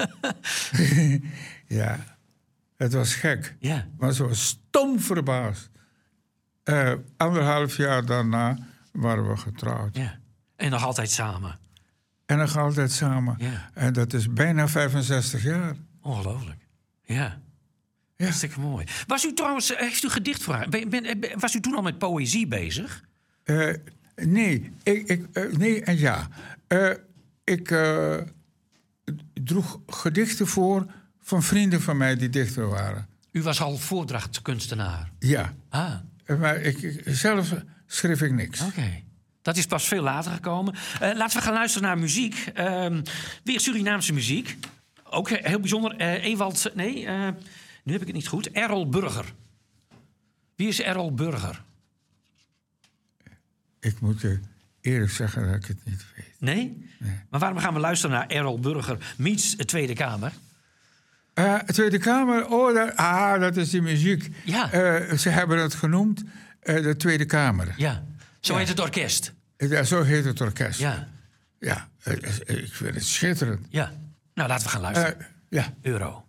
S6: Ja, het was gek.
S4: Ja.
S6: Maar ze was stom verbaasd. Uh, anderhalf jaar daarna waren we getrouwd.
S4: Ja. En nog altijd samen.
S6: En nog altijd samen.
S4: Ja.
S6: En dat is bijna vijfenzestig jaar.
S4: Ongelooflijk. Ja.
S6: Ja.
S4: Hartstikke mooi. Was u trouwens, heeft u gedicht voor ben, ben, was u toen al met poëzie bezig?
S6: Uh, nee, ik, ik, uh, nee en ja. Uh, ik uh, droeg gedichten voor van vrienden van mij die dichter waren.
S4: U was al voordrachtkunstenaar?
S6: Ja.
S4: Ah.
S6: Uh, maar ik, ik, zelf schreef ik niks.
S4: Oké. Okay. Dat is pas veel later gekomen. Uh, laten we gaan luisteren naar muziek. Uh, weer Surinaamse muziek. Ook heel bijzonder. Uh, Ewald, nee, uh, nu heb ik het niet goed. Errol Burger. Wie is Errol Burger?
S6: Ik moet je eerlijk zeggen dat ik het niet weet.
S4: Nee?
S6: Nee.
S4: Maar waarom gaan we luisteren naar Errol Burger meets de Tweede Kamer?
S6: Uh, Tweede Kamer, oh, dat, ah, dat is die muziek.
S4: Ja.
S6: Uh, ze hebben het genoemd, uh, de Tweede Kamer.
S4: Ja, zo
S6: ja.
S4: heet het orkest.
S6: Ja, zo heet het orkest.
S4: Ja.
S6: Ja, uh, ik vind het schitterend.
S4: Ja. Nou, laten we gaan luisteren.
S6: Uh, ja.
S4: Euro.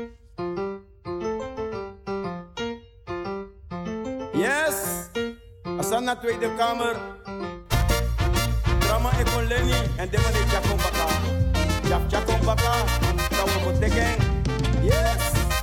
S8: Yes, asan na Tweede Kamer. Drama ekoleni en de manier Jacob Baka. Jaf Jacob Baka, dat we moeten kijken. Yes.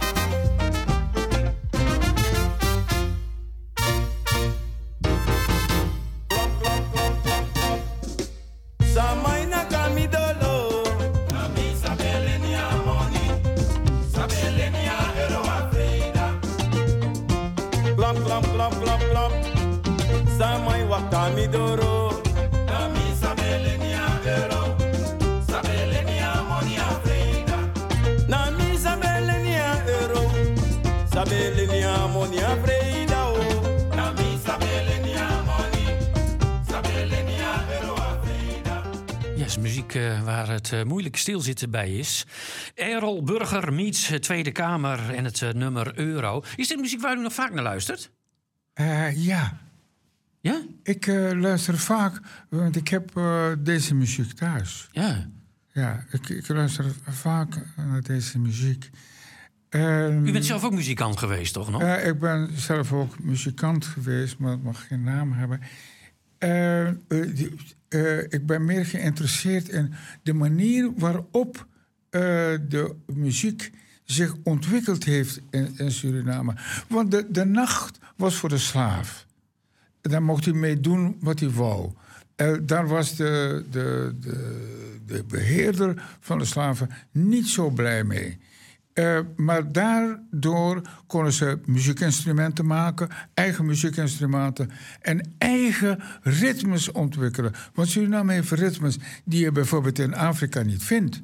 S8: Klop, klop, klop, klop, klop. Samai na kamidolo. Nami sabeleni amoni. Sabeleni a euro afreida. Klop, klop, klop, klop, klop. Samai wakami doro. Nami sabeleni a euro. Sabeleni a money afreida. Nami sabeleni a euro. Sabeleni a money afreida. Nami sabeleni a money. Sabeleni a euro afreida.
S4: Ja, is muziek uh, waar het uh, moeilijk stilzitten bij is. Errol Burger meets uh, Tweede Kamer en het uh, nummer Euro. Is dit muziek waar u nog vaak naar luistert?
S6: Uh, ja.
S4: Ja?
S6: Ik uh, luister vaak, want ik heb uh, deze muziek thuis.
S4: Ja.
S6: Ja, ik, ik luister vaak naar deze muziek. Uh,
S4: U bent zelf ook muzikant geweest, toch nog?
S6: Uh, ik ben zelf ook muzikant geweest, maar het mag geen naam hebben. Uh, uh, die, uh, ik ben meer geïnteresseerd in de manier waarop uh, de muziek zich ontwikkeld heeft in, in Suriname. Want de, de nacht was voor de slaaf. Daar mocht hij mee doen wat hij wou. Uh, daar was de, de, de, de beheerder van de slaven niet zo blij mee. Uh, maar daardoor konden ze muziekinstrumenten maken, eigen muziekinstrumenten en eigen ritmes ontwikkelen. Want Suriname heeft ritmes die je bijvoorbeeld in Afrika niet vindt.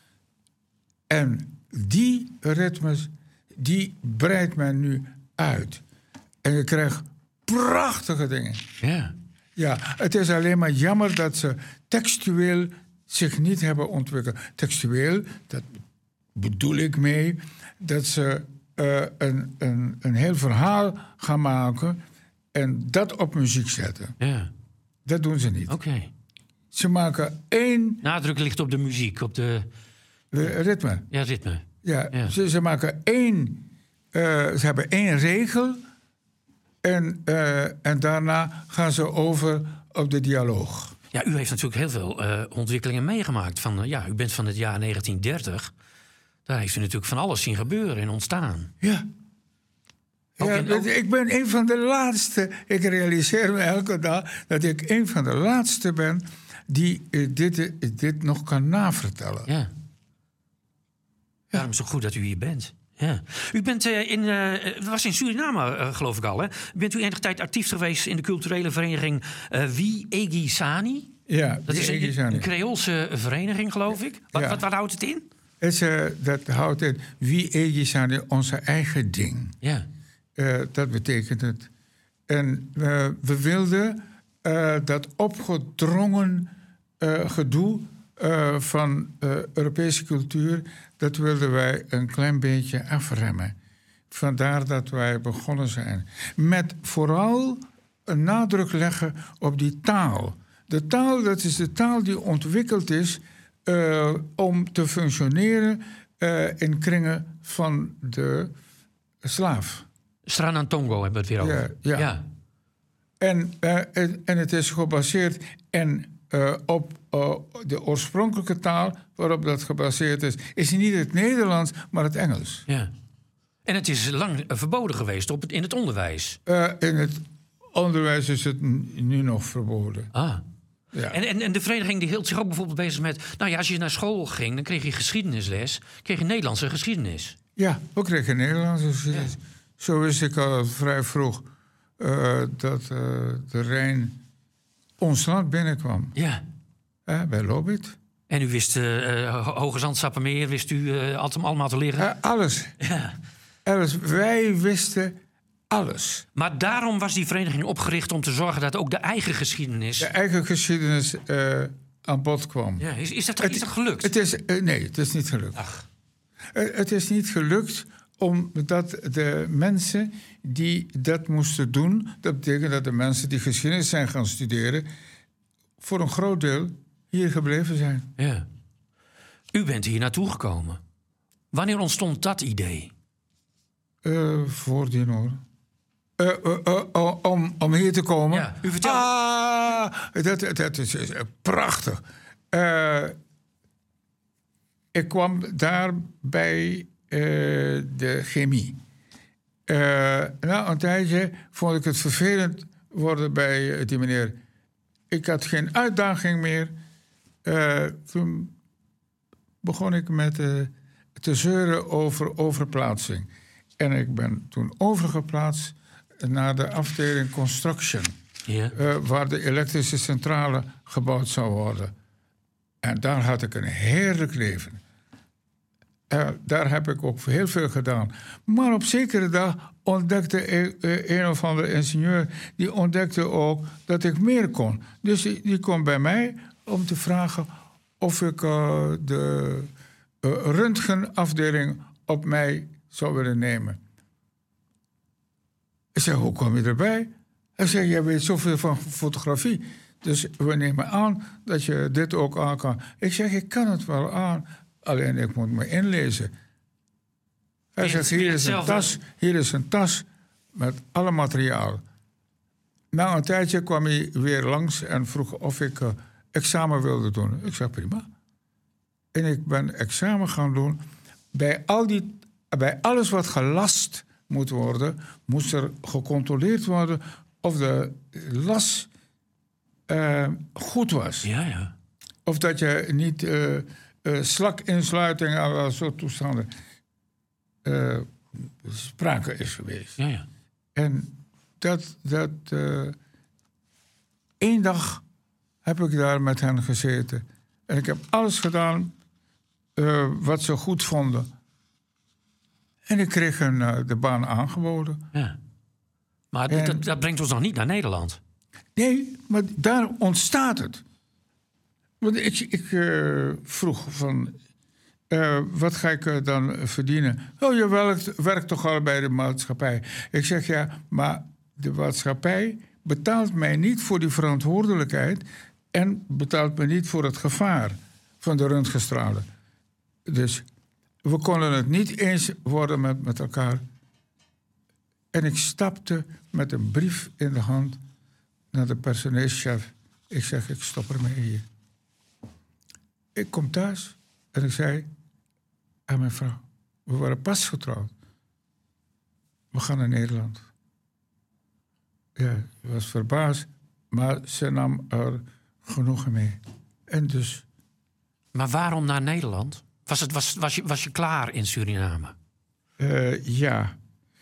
S6: En die ritmes, die breidt men nu uit. En je krijgt prachtige dingen.
S4: Ja.
S6: Ja, het is alleen maar jammer dat ze textueel zich niet hebben ontwikkeld. Textueel, dat bedoel ik mee, dat ze uh, een, een, een heel verhaal gaan maken en dat op muziek zetten.
S4: Ja.
S6: Dat doen ze niet.
S4: Oké. Okay.
S6: Ze maken één...
S4: Nadruk ligt op de muziek, op de...
S6: de ritme.
S4: Ja, ritme.
S6: Ja,
S4: ja.
S6: Ze, ze maken één... Uh, ze hebben één regel en, uh, en daarna gaan ze over op de dialoog.
S4: Ja, u heeft natuurlijk heel veel uh, ontwikkelingen meegemaakt. Van, uh, ja, u bent van het jaar negentien dertig. Daar heeft u natuurlijk van alles zien gebeuren en ontstaan.
S6: Ja. ja
S4: in, ook...
S6: Ik ben een van de laatste. Ik realiseer me elke dag dat ik een van de laatste ben die uh, dit, uh, dit nog kan navertellen.
S4: Ja. Daarom is het zo goed dat u hier bent. Ja. U bent uh, in, uh, was in Suriname, uh, geloof ik al, hè? Bent u enige tijd actief geweest in de culturele vereniging uh, Wie Egi Sani?
S6: Ja,
S4: dat is een, een Creoolse vereniging, geloof ik. Wat,
S6: ja.
S4: wat, wat houdt het in?
S6: Het, uh, dat houdt in Wie Egi Sani, onze eigen ding.
S4: Ja.
S6: Uh, dat betekent het. En uh, we wilden uh, dat opgedrongen uh, gedoe uh, van uh, Europese cultuur, dat wilden wij een klein beetje afremmen. Vandaar dat wij begonnen zijn. Met vooral een nadruk leggen op die taal. De taal, dat is de taal die ontwikkeld is uh, om te functioneren uh, in kringen van de slaaf.
S4: Sranantongo hebben we het weer over.
S6: Ja, ja. ja. En, uh, en, en het is gebaseerd en, uh, op uh, de oorspronkelijke taal waarop dat gebaseerd is, is niet het Nederlands, maar het Engels.
S4: Ja. En het is lang verboden geweest op het, in het onderwijs.
S6: Uh, in het onderwijs is het n- nu nog verboden.
S4: Ah.
S6: Ja.
S4: En, en, en de vereniging die hield zich ook bijvoorbeeld bezig met... nou ja, als je naar school ging, dan kreeg je geschiedenisles. Kreeg je Nederlandse geschiedenis.
S6: Ja, ook kreeg je Nederlandse geschiedenis. Ja. Zo wist ik al vrij vroeg uh, dat uh, de Rijn ons land binnenkwam.
S4: Ja.
S6: Uh, bij Lobit.
S4: En u wist uh, Hoge Zand, Sappemeer, wist u uh, allemaal te leren?
S6: Uh, alles.
S4: Ja.
S6: alles. Wij wisten alles.
S4: Maar daarom was die vereniging opgericht om te zorgen dat ook de eigen geschiedenis...
S6: De eigen geschiedenis uh, aan bod kwam.
S4: Ja, is, is, dat,
S6: het,
S4: is dat gelukt?
S6: Het is, uh, nee, het is niet gelukt.
S4: Ach.
S6: Uh, het is niet gelukt omdat de mensen die dat moesten doen... dat betekent dat de mensen die geschiedenis zijn gaan studeren... voor een groot deel hier gebleven zijn.
S4: Ja. U bent hier naartoe gekomen. Wanneer ontstond dat idee?
S6: Uh, voordien hoor. Uh, uh, uh, uh, om, om hier te komen.
S4: Ja, u vertelt...
S6: Ah, dat, dat is, is prachtig. Uh, ik kwam daar bij uh, de chemie. Uh, na een tijdje vond ik het vervelend worden bij die meneer. Ik had geen uitdaging meer. Uh, toen begon ik met uh, te zeuren over overplaatsing. En ik ben toen overgeplaatst naar de afdeling Construction.
S4: Ja.
S6: Uh, waar de elektrische centrale gebouwd zou worden. En daar had ik een heerlijk leven. Uh, daar heb ik ook heel veel gedaan. Maar op zekere dag ontdekte ik, uh, een of andere ingenieur... die ontdekte ook dat ik meer kon. Dus die, die kwam bij mij om te vragen... of ik uh, de uh, röntgenafdeling op mij zou willen nemen. Ik zei, hoe kom je erbij? Hij zei, jij weet zoveel van fotografie. Dus we nemen aan dat je dit ook aan kan. Ik zeg, ik kan het wel aan... Alleen ik moet me inlezen. Hij zegt, hier is een tas, hier is een tas met alle materiaal. Na een tijdje kwam hij weer langs en vroeg of ik uh, examen wilde doen. Ik zei, prima. En ik ben examen gaan doen. Bij, al die, bij alles wat gelast moet worden, moest er gecontroleerd worden of de las uh, goed was.
S4: Ja, ja.
S6: Of dat je niet... Uh, Uh, slakinsluiting en uh, soort toestanden uh, sprake is geweest.
S4: Ja, ja.
S6: En dat... dat uh, één dag heb ik daar met hen gezeten. En ik heb alles gedaan uh, wat ze goed vonden. En ik kreeg een, uh, de baan aangeboden.
S4: Ja. Maar en, dat, dat brengt ons nog niet naar Nederland.
S6: Nee, maar daar ontstaat het. Want ik, ik uh, vroeg van, uh, wat ga ik uh, dan verdienen? Oh, je werkt, werkt toch al bij de maatschappij? Ik zeg, ja, maar de maatschappij betaalt mij niet voor die verantwoordelijkheid... en betaalt me niet voor het gevaar van de röntgenstralen. Dus we konden het niet eens worden met, met elkaar. En ik stapte met een brief in de hand naar de personeelschef. Ik zeg, ik stop ermee hier. Ik kom thuis en ik zei aan mijn vrouw... we waren pas getrouwd. We gaan naar Nederland. Ja, ik was verbaasd, maar ze nam er genoegen mee. En dus...
S4: Maar waarom naar Nederland? Was, het, was, was, je, was je klaar in Suriname?
S6: Uh, ja.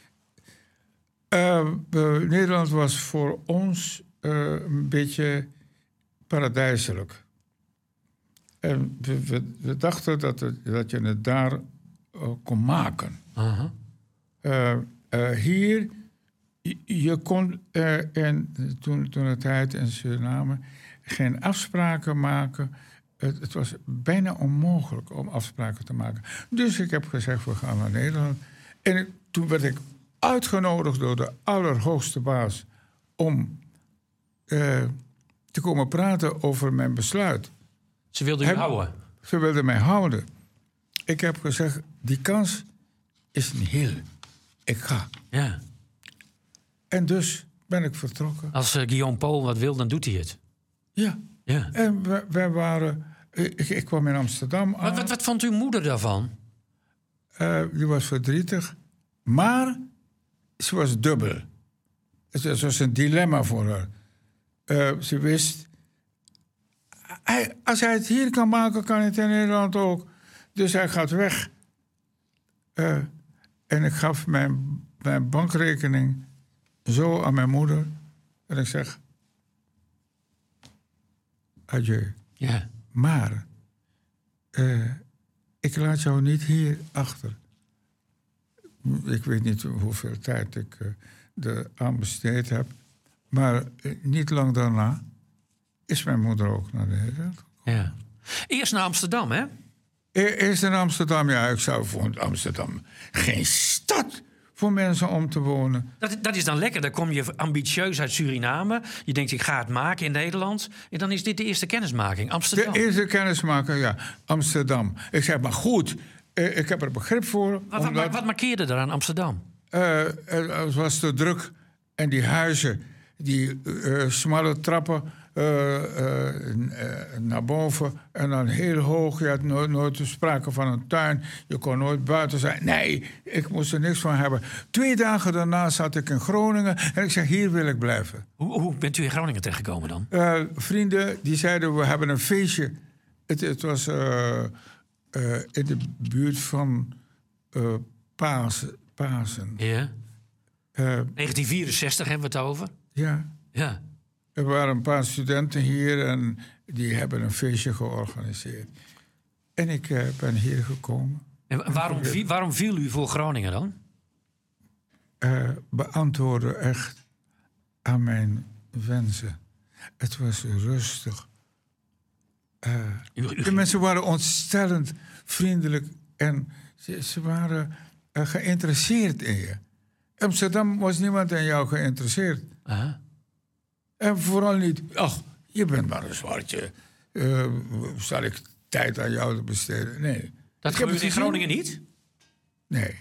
S6: Uh, uh, Nederland was voor ons uh, een beetje paradijselijk. En we, we, we dachten dat, het, dat je het daar uh, kon maken.
S4: Uh-huh.
S6: Uh, uh, hier, je, je kon uh, in, toen, toen de tijd in Suriname geen afspraken maken. Het, het was bijna onmogelijk om afspraken te maken. Dus ik heb gezegd, we gaan naar Nederland. En toen werd ik uitgenodigd door de allerhoogste baas om uh, te komen praten over mijn besluit.
S4: Ze wilden u
S6: Heb,
S4: houden?
S6: ze wilden mij houden. Ik heb gezegd, die kans is niet heel. Ik ga.
S4: Ja.
S6: En dus ben ik vertrokken.
S4: Als uh, Guillaume Paul wat wil, dan doet hij het.
S6: Ja.
S4: Ja.
S6: En wij, wij waren... Ik, ik kwam in Amsterdam aan.
S4: Wat, wat, wat vond uw moeder daarvan?
S6: Uh, die was verdrietig. Maar ze was dubbel. Het was een dilemma voor haar. Uh, ze wist... Hij, als hij het hier kan maken, kan hij het in Nederland ook. Dus hij gaat weg. Uh, en ik gaf mijn, mijn bankrekening zo aan mijn moeder. En ik zeg... Adieu.
S4: Ja.
S6: Maar... Uh, ik laat jou niet hier achter. Ik weet niet hoeveel tijd ik uh, er aan besteed heb. Maar uh, niet lang daarna is mijn moeder ook naar Nederland.
S4: Ja. Eerst naar Amsterdam, hè?
S6: E- eerst in Amsterdam, ja. Ik zou voor Amsterdam geen stad voor mensen om te wonen.
S4: Dat, dat is dan lekker. Dan kom je ambitieus uit Suriname. Je denkt, ik ga het maken in Nederland. En dan is dit de eerste kennismaking, Amsterdam.
S6: De eerste kennismaking, ja. Amsterdam. Ik zeg, maar goed, uh, ik heb er begrip voor.
S4: Wat,
S6: omdat,
S4: wat, wat markeerde er aan Amsterdam?
S6: Uh, het was te druk. En die huizen, die uh, smalle trappen uh, uh, uh, naar boven. En dan heel hoog. Je had nooit, nooit sprake van een tuin. Je kon nooit buiten zijn. Nee, ik moest er niks van hebben. Twee dagen daarna zat ik in Groningen. En ik zeg, hier wil ik blijven.
S4: Hoe, hoe bent u in Groningen terechtgekomen dan?
S6: Uh, vrienden die zeiden, we hebben een feestje. Het, het was uh, uh, in de buurt van uh, Pasen. Pasen.
S4: Ja.
S6: Uh,
S4: negentien vierenzestig hebben we het over.
S6: Ja.
S4: Ja.
S6: Er waren een paar studenten hier en die hebben een feestje georganiseerd. En ik uh, ben hier gekomen.
S4: En waarom, viel, waarom viel u voor Groningen dan?
S6: Uh, beantwoorden echt aan mijn wensen. Het was rustig. Uh,
S4: u, u
S6: de mensen waren ontstellend vriendelijk en ze, ze waren uh, geïnteresseerd in je. Amsterdam was niemand in jou geïnteresseerd.
S4: Aha.
S6: En vooral niet, ach, je bent maar een zwartje. Uh, zal ik tijd aan jou te besteden? Nee.
S4: Dat gebeurt in Groningen niet?
S6: Nee.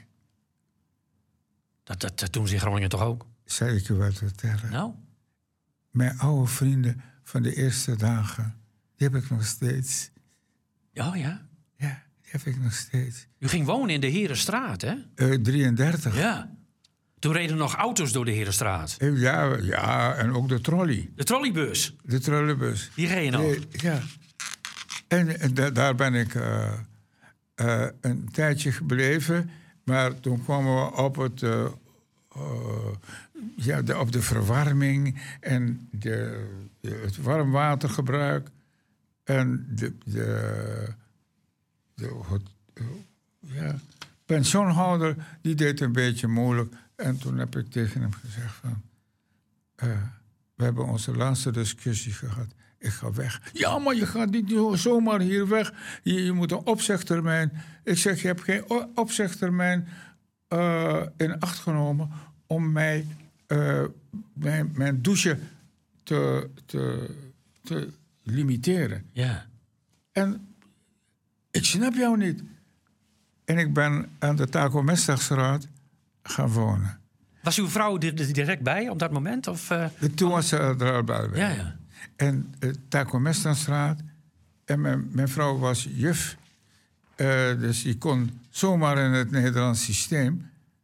S4: Dat, dat, dat doen ze in Groningen toch ook?
S6: Zal ik je wat vertellen?
S4: Nou?
S6: Mijn oude vrienden van de eerste dagen, die heb ik nog steeds.
S4: Oh ja?
S6: Ja, die heb ik nog steeds.
S4: U ging wonen in de Herenstraat, hè?
S6: Uh, drieëndertig.
S4: Ja. Toen reden nog auto's door de Herenstraat.
S6: Ja, ja, en ook de trolley.
S4: De trolleybus.
S6: De trolleybus.
S4: Die reed je nog.
S6: Uh, ja. En, en da- daar ben ik uh, uh, een tijdje gebleven. Maar toen kwamen we op het, uh, uh, ja, de, op de verwarming en de, de, het warmwatergebruik. En de, de, de, het, uh, ja, pensioenhouder, die deed een beetje moeilijk. En toen heb ik tegen hem gezegd van... Uh, we hebben onze laatste discussie gehad. Ik ga weg. Ja, maar je gaat niet zomaar hier weg. Je, je moet een opzegtermijn. Ik zeg, je hebt geen opzegtermijn uh, in acht genomen... om mij uh, mijn, mijn douche te, te, te limiteren.
S4: Ja.
S6: En ik snap jou niet. En ik ben aan de Taco Mestdagsstraat gaan wonen.
S4: Was uw vrouw er direct bij op dat moment? Of, uh...
S6: Toen was ze er al bij.
S4: Ja, ja.
S6: En de Taco Mestdagsstraat. En mijn, mijn vrouw was juf. Uh, dus die kon zomaar in het Nederlands systeem.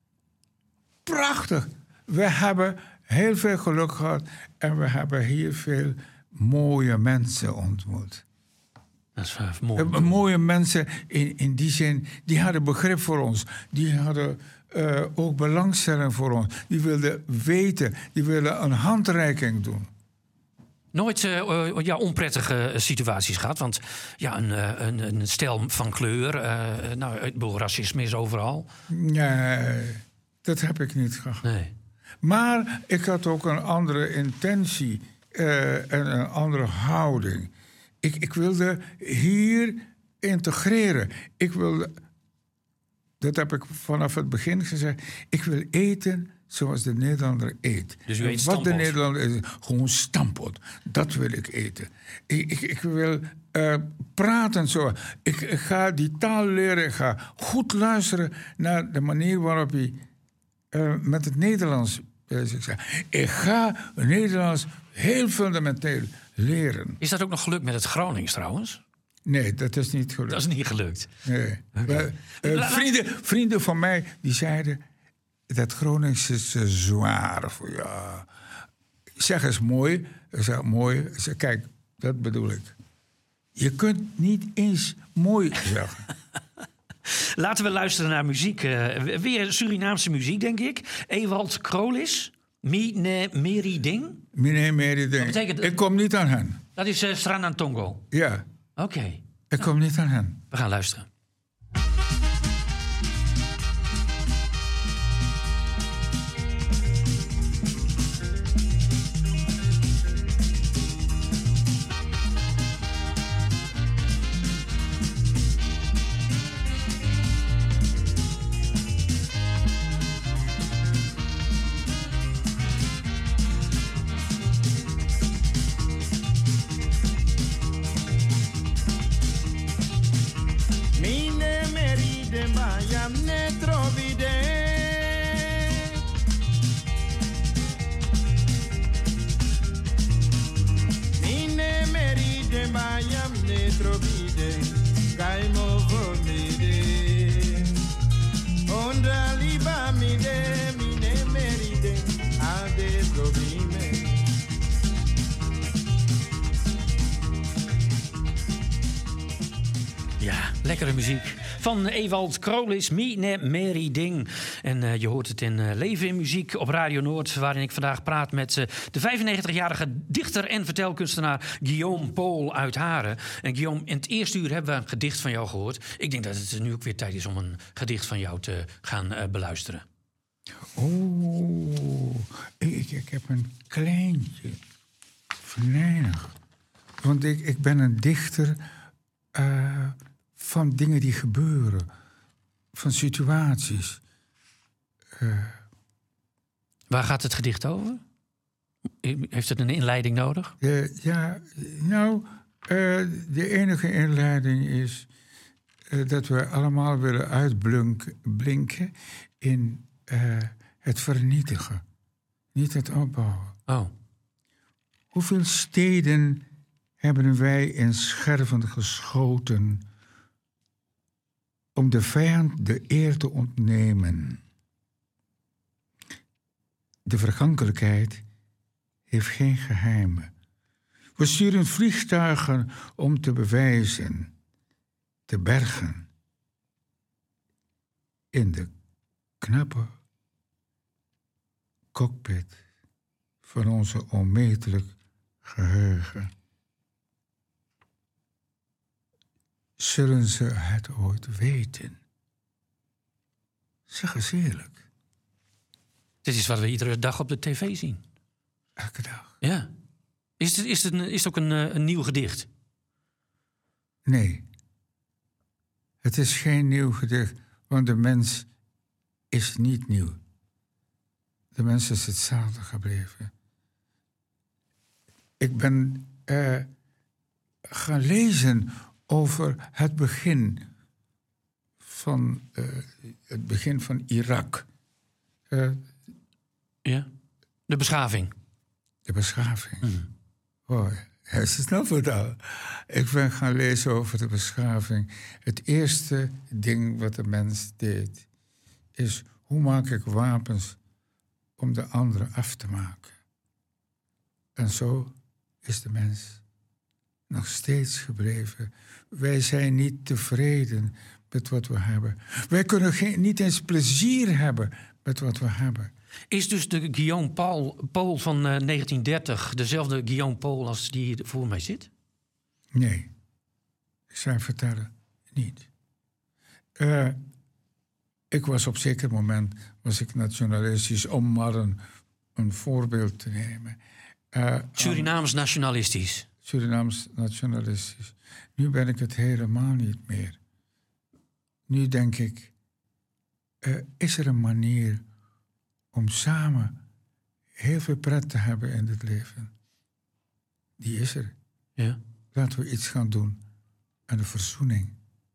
S6: Prachtig. We hebben heel veel geluk gehad. En we hebben hier veel mooie mensen ontmoet.
S4: Dat is uh, mooi.
S6: Uh, mooie mensen in, in die zin, die hadden begrip voor ons. Die hadden uh, ook belangstelling voor ons. Die wilden weten, die wilden een handreiking doen.
S4: Nooit uh, uh, ja, onprettige situaties gehad. Want ja, een, uh, een, een stel van kleur, uh, nou, het bedoel, racisme is overal.
S6: Nee, dat heb ik niet gehad.
S4: Nee.
S6: Maar ik had ook een andere intentie uh, en een andere houding. Ik, ik wilde hier integreren. Ik wilde, dat heb ik vanaf het begin gezegd, ik wil eten zoals de Nederlander eet.
S4: Dus u eet
S6: Wat
S4: stampot?
S6: de Nederlander eet, gewoon stampot. Dat wil ik eten. Ik, ik, ik wil uh, praten zo. Ik, ik ga die taal leren. Ik ga goed luisteren naar de manier waarop hij uh, met het Nederlands bezig is. Ik ga Nederlands heel fundamenteel leren.
S4: Is dat ook nog gelukt met het Gronings trouwens?
S6: Nee, dat is niet gelukt.
S4: Dat is niet gelukt.
S6: Nee.
S4: Okay.
S6: Maar, uh, vrienden, vrienden van mij die zeiden... dat Gronings is uh, zwaar voor ja. Ik zeg eens mooi. Ik zeg mooi. Ik zeg, kijk, dat bedoel ik. Je kunt niet eens mooi zeggen.
S4: Laten we luisteren naar muziek. Uh, weer Surinaamse muziek, denk ik. Ewald Krolis. Mine Meri Ding.
S6: Mine Meri Ding.
S4: Betekent...
S6: Ik kom niet aan hen.
S4: Dat is uh, Stranan Tongo.
S6: Ja.
S4: Oké. Okay.
S6: Ik kom niet aan hen.
S4: We gaan luisteren. Ja, lekkere muziek. Van Ewald Krolis, Mine Meri Ding. En uh, je hoort het in uh, Leven in Muziek op Radio Noord... waarin ik vandaag praat met uh, de vijfennegentigjarige dichter en vertelkunstenaar... Guillaume Paul uit Haren. En Guillaume, in het eerste uur hebben we een gedicht van jou gehoord. Ik denk dat het nu ook weer tijd is om een gedicht van jou te gaan uh, beluisteren.
S6: Oh, ik, ik heb een kleintje. Venijnig. Want ik, ik ben een dichter... Uh, van dingen die gebeuren. Van situaties. Uh.
S4: Waar gaat het gedicht over? Heeft het een inleiding nodig?
S6: Uh, ja, nou, uh, de enige inleiding is... Uh, dat we allemaal willen uitblinken in uh, het vernietigen. Niet het opbouwen.
S4: Oh.
S6: Hoeveel steden... hebben wij in scherven geschoten... om de vijand de eer te ontnemen. De vergankelijkheid heeft geen geheimen. We sturen vliegtuigen om te bewijzen... te bergen... in de knappe cockpit... van onze onmetelijk geheugen... zullen ze het ooit weten? Zeg eens eerlijk.
S4: Dit is wat we iedere dag op de tv zien.
S6: Elke dag?
S4: Ja. Is het, is het, een, is het ook een, een nieuw gedicht?
S6: Nee. Het is geen nieuw gedicht, want de mens is niet nieuw. De mens is hetzelfde gebleven. Ik ben uh, gaan lezen... over het begin van, uh, het begin van Irak. Uh,
S4: ja, de beschaving.
S6: De beschaving.
S4: Mm.
S6: Oh, hij is snel verteld. Ik ben gaan lezen over de beschaving. Het eerste ding wat de mens deed... is hoe maak ik wapens om de anderen af te maken. En zo is de mens... nog steeds gebleven. Wij zijn niet tevreden met wat we hebben. Wij kunnen geen, niet eens plezier hebben met wat we hebben.
S4: Is dus de Guillaume Paul, Paul van uh, negentien dertig dezelfde Guillaume Paul als die hier voor mij zit?
S6: Nee. Ik zou vertellen, niet. Uh, ik was op zeker moment was ik nationalistisch om maar een, een voorbeeld te nemen. Uh,
S4: Surinaams um, nationalistisch.
S6: Surinaams nationalistisch. Nu ben ik het helemaal niet meer. Nu denk ik, uh, is er een manier om samen heel veel pret te hebben in dit leven. Die is er.
S4: Ja.
S6: Laten we iets gaan doen aan de verzoening.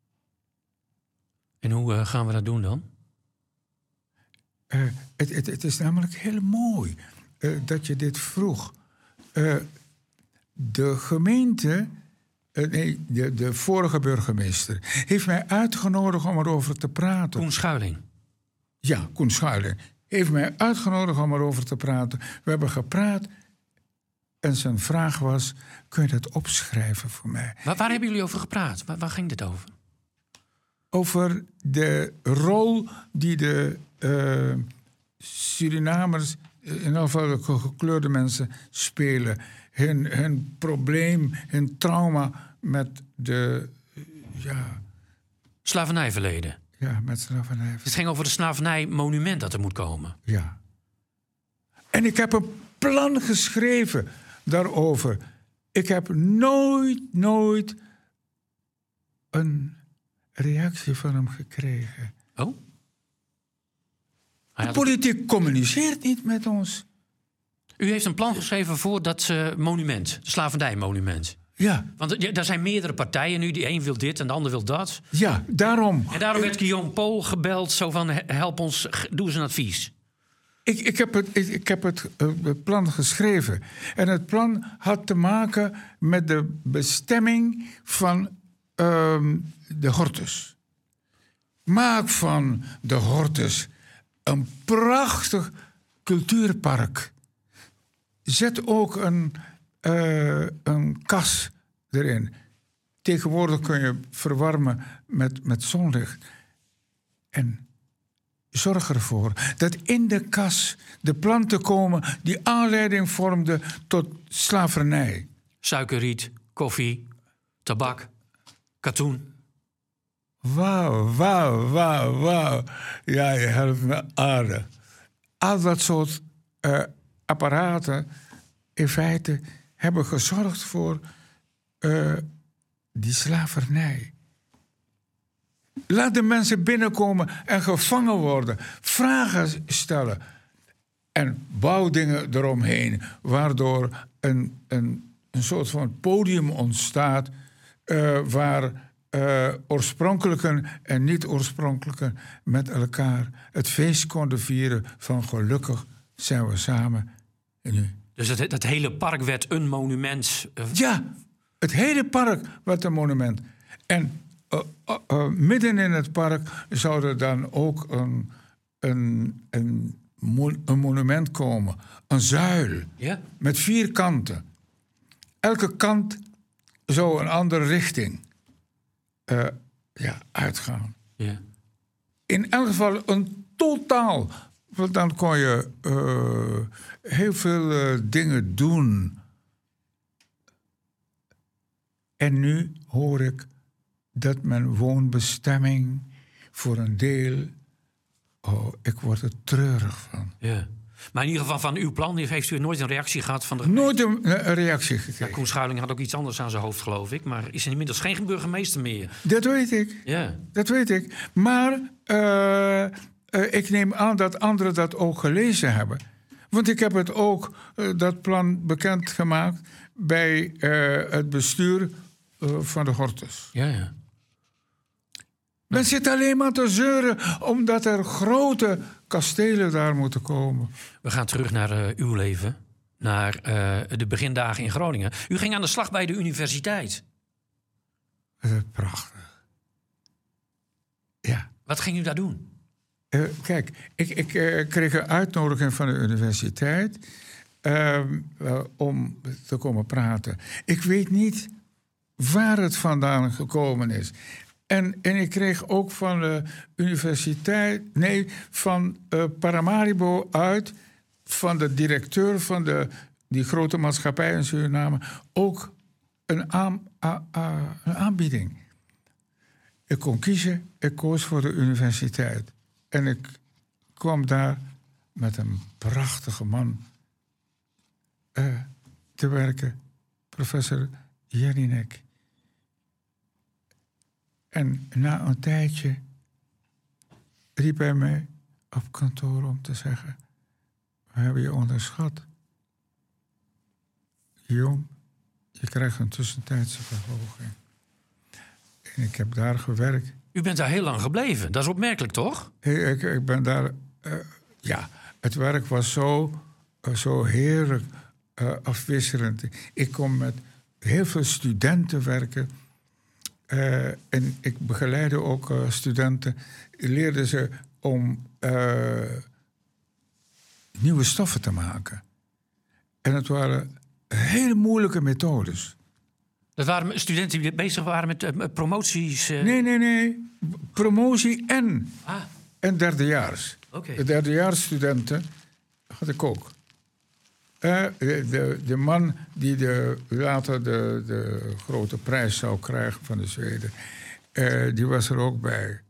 S4: En hoe uh, gaan we dat doen dan?
S6: Uh, het, het, het is namelijk heel mooi uh, dat je dit vroeg. Uh, de gemeente, uh, nee, de, de vorige burgemeester, heeft mij uitgenodigd om erover te praten.
S4: Koen Schuiling.
S6: Ja, Koen Schuiling heeft mij uitgenodigd om erover te praten. We hebben gepraat en zijn vraag was, kun je dat opschrijven voor mij?
S4: Waar, waar hebben jullie over gepraat? Waar, waar ging dit over?
S6: Over de rol die de uh, Surinamers, in ieder geval de gekleurde mensen, spelen. Hun, hun probleem, hun trauma met de... Uh, ja,
S4: slavernijverleden.
S6: Ja, met slavernij.
S4: Het ging over het slavernijmonument dat er moet komen.
S6: Ja. En ik heb een plan geschreven daarover. Ik heb nooit, nooit een reactie van hem gekregen.
S4: Oh?
S6: De politiek communiceert niet met ons.
S4: U heeft een plan geschreven voor dat uh, monument, het slavernijmonument.
S6: Ja.
S4: Want er zijn meerdere partijen nu. Die een wil dit en de ander wil dat.
S6: Ja, daarom.
S4: En daarom werd Guillaume Paul gebeld. Zo van, help ons, doe eens een advies.
S6: Ik, ik heb, het, ik, ik heb het, uh, het plan geschreven. En het plan had te maken met de bestemming van uh, de Hortus. Maak van de Hortus een prachtig cultuurpark. Zet ook een, uh, een kas erin. Tegenwoordig kun je verwarmen met, met zonlicht. En zorg ervoor dat in de kas de planten komen die aanleiding vormden tot slavernij.
S4: Suikerriet, koffie, tabak, katoen.
S6: Wauw, wauw, wauw, wauw. Ja, je helpt me aardig. Al dat soort uh, apparaten in feite hebben gezorgd voor uh, die slavernij. Laat de mensen binnenkomen en gevangen worden. Vragen stellen. En bouw dingen eromheen. Waardoor een, een, een soort van podium ontstaat. Uh, waar uh, oorspronkelijken en niet-oorspronkelijken met elkaar het feest konden vieren van gelukkig zijn we samen. En nu.
S4: Dus het, dat hele park werd een monument? Uh...
S6: Ja, het hele park werd een monument. En Uh, uh, uh, midden in het park zou er dan ook een, een, een, mo- een monument komen. Een zuil.
S4: Ja?
S6: Met vier kanten. Elke kant zou een andere richting uh, ja, uitgaan.
S4: Ja.
S6: In elk geval een totaal. Want dan kon je uh, heel veel uh, dingen doen. En nu hoor ik dat mijn woonbestemming voor een deel... Oh, ik word er treurig van.
S4: Ja. Maar in ieder geval van uw plan heeft u nooit een reactie gehad van de gemeente?
S6: Nooit een, een reactie gekregen.
S4: Ja, Koen Schuiling had ook iets anders aan zijn hoofd, geloof ik. Maar is er inmiddels geen burgemeester meer?
S6: Dat weet ik.
S4: Ja.
S6: Dat weet ik. Maar uh, uh, ik neem aan dat anderen dat ook gelezen hebben. Want ik heb het ook, uh, dat plan bekendgemaakt... bij uh, het bestuur uh, van de Hortus.
S4: Ja, ja.
S6: Men zit alleen maar te zeuren omdat er grote kastelen daar moeten komen.
S4: We gaan terug naar uh, uw leven. Naar uh, de begindagen in Groningen. U ging aan de slag bij de universiteit.
S6: Dat is prachtig. Ja.
S4: Wat ging u daar doen?
S6: Uh, kijk, ik, ik uh, kreeg een uitnodiging van de universiteit... Uh, uh, om te komen praten. Ik weet niet waar het vandaan gekomen is... En, en ik kreeg ook van de universiteit, nee, van uh, Paramaribo uit, van de directeur van de, die grote maatschappij in Suriname, ook een, aan, a, a, een aanbieding. Ik kon kiezen, ik koos voor de universiteit. En ik kwam daar met een prachtige man uh, te werken, professor Jelinek. En na een tijdje riep hij mij op kantoor om te zeggen... we hebben je onderschat. Guillaume, je krijgt een tussentijdse verhoging. En ik heb daar gewerkt.
S4: U bent daar heel lang gebleven. Dat is opmerkelijk, toch?
S6: Ik, ik, ik ben daar... Uh, ja, het werk was zo, uh, zo heerlijk uh, afwisselend. Ik kon met heel veel studenten werken. Uh, en ik begeleidde ook uh, studenten. Ik leerde ze om uh, nieuwe stoffen te maken. En het waren hele moeilijke methodes.
S4: Dat waren studenten die bezig waren met uh, promoties? Uh...
S6: Nee, nee, nee. Promotie en,
S4: ah.
S6: en derdejaars.
S4: Okay.
S6: De derdejaarsstudenten had ik ook. Uh, de, de, de man die de, later de, de grote prijs zou krijgen van de Zweden, uh, die was er ook bij.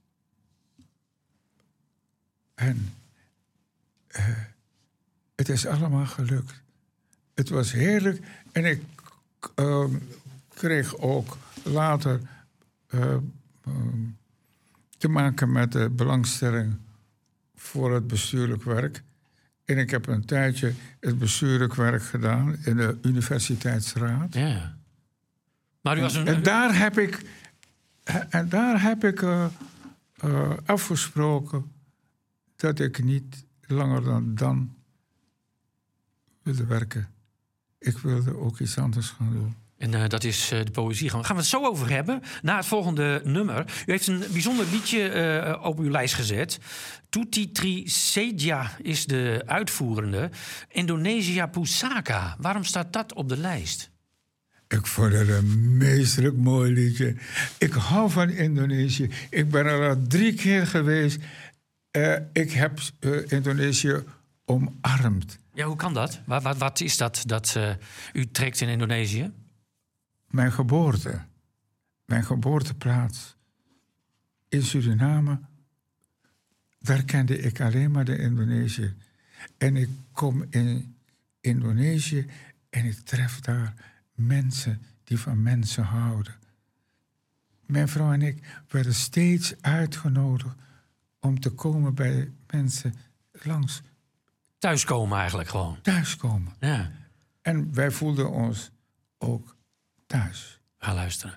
S6: En uh, het is allemaal gelukt. Het was heerlijk en ik uh, kreeg ook later uh, uh, te maken met de belangstelling voor het bestuurlijk werk. En ik heb een tijdje het bestuurlijk werk gedaan in de universiteitsraad.
S4: Ja. Maar u was een...
S6: en, en daar heb ik, en daar heb ik uh, uh, afgesproken dat ik niet langer dan dan wilde werken. Ik wilde ook iets anders gaan doen.
S4: En uh, dat is uh, de poëzie. Daar gaan we het zo over hebben. Na het volgende nummer. U heeft een bijzonder liedje uh, op uw lijst gezet. Tuti Tri Sedia is de uitvoerende. Indonesia Pusaka. Waarom staat dat op de lijst?
S6: Ik vond het een meesterlijk mooi liedje. Ik hou van Indonesië. Ik ben er al drie keer geweest. Uh, ik heb uh, Indonesië omarmd.
S4: Ja, hoe kan dat? Wat, wat, wat is dat dat uh, u trekt in Indonesië?
S6: Mijn geboorte, mijn geboorteplaats in Suriname, daar kende ik alleen maar de Indonesië. En ik kom in Indonesië en ik tref daar mensen die van mensen houden. Mijn vrouw en ik werden steeds uitgenodigd om te komen bij mensen langs.
S4: Thuiskomen eigenlijk gewoon.
S6: Thuiskomen.
S4: Ja.
S6: En wij voelden ons ook thuis.
S4: Ga luisteren.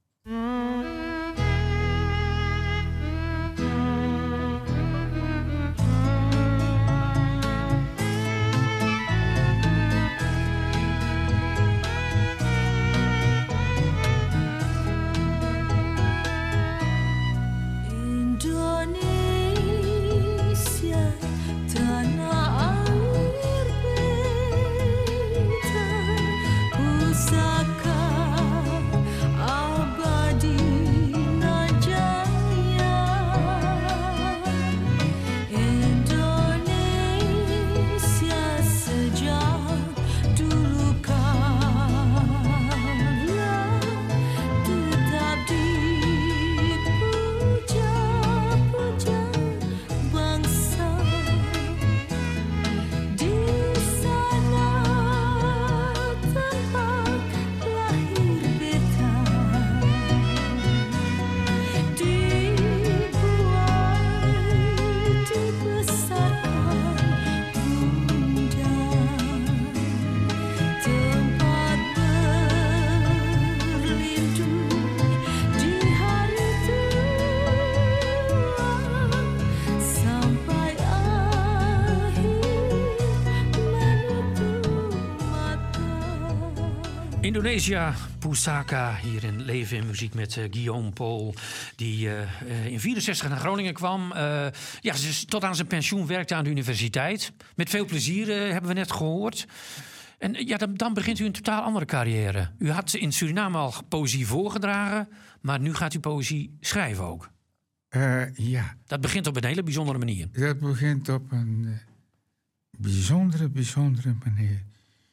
S4: Indonesia Pusaka, hier in Leven in Muziek met uh, Guillaume Paul, die uh, uh, in vierenzestig naar Groningen kwam. Uh, ja, dus tot aan zijn pensioen werkte aan de universiteit. Met veel plezier, uh, hebben we net gehoord. En uh, ja, dan, dan begint u een totaal andere carrière. U had in Suriname al poëzie voorgedragen, maar nu gaat u poëzie schrijven ook.
S6: Uh, ja.
S4: Dat begint op een hele bijzondere manier.
S6: Dat begint op een uh, bijzondere, bijzondere manier.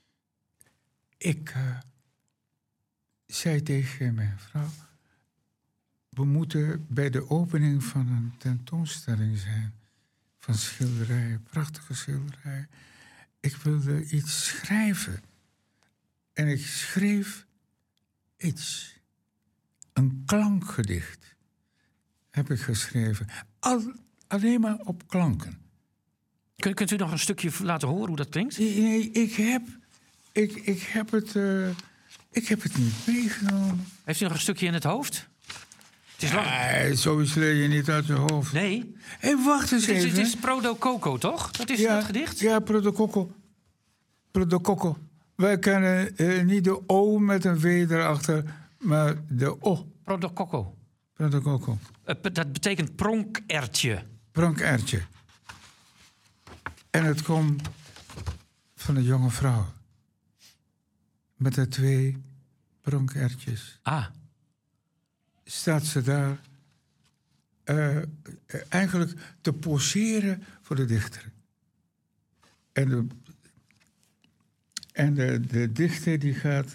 S6: Ik... Uh, zei tegen mijn vrouw, we moeten bij de opening van een tentoonstelling zijn. Van schilderijen, prachtige schilderijen. Ik wilde iets schrijven. En ik schreef iets. Een klankgedicht heb ik geschreven. Al, alleen maar op klanken.
S4: Kunt, kunt u nog een stukje laten horen hoe dat klinkt?
S6: Nee, ik heb, ik, ik heb, het, uh, ik heb het niet meegenomen.
S4: Heeft u nog een stukje in het hoofd? Het is lang.
S6: Nee, zoiets leer je niet uit je hoofd.
S4: Nee.
S6: Hé, hey, wacht eens
S4: het is,
S6: even.
S4: Het is Prodo Coco, toch? Dat is
S6: ja,
S4: dat gedicht?
S6: Ja, Prodo Coco. Prodo Coco. Wij kennen uh, niet de O met een V erachter, maar de O.
S4: Prodo Coco.
S6: Prodo Coco.
S4: Uh, dat betekent pronkertje.
S6: Pronkertje. En het komt van een jonge vrouw. Met de twee pronkertjes.
S4: Ah.
S6: Staat ze daar uh, eigenlijk te poseren voor de dichter. En de, en de, de dichter die gaat...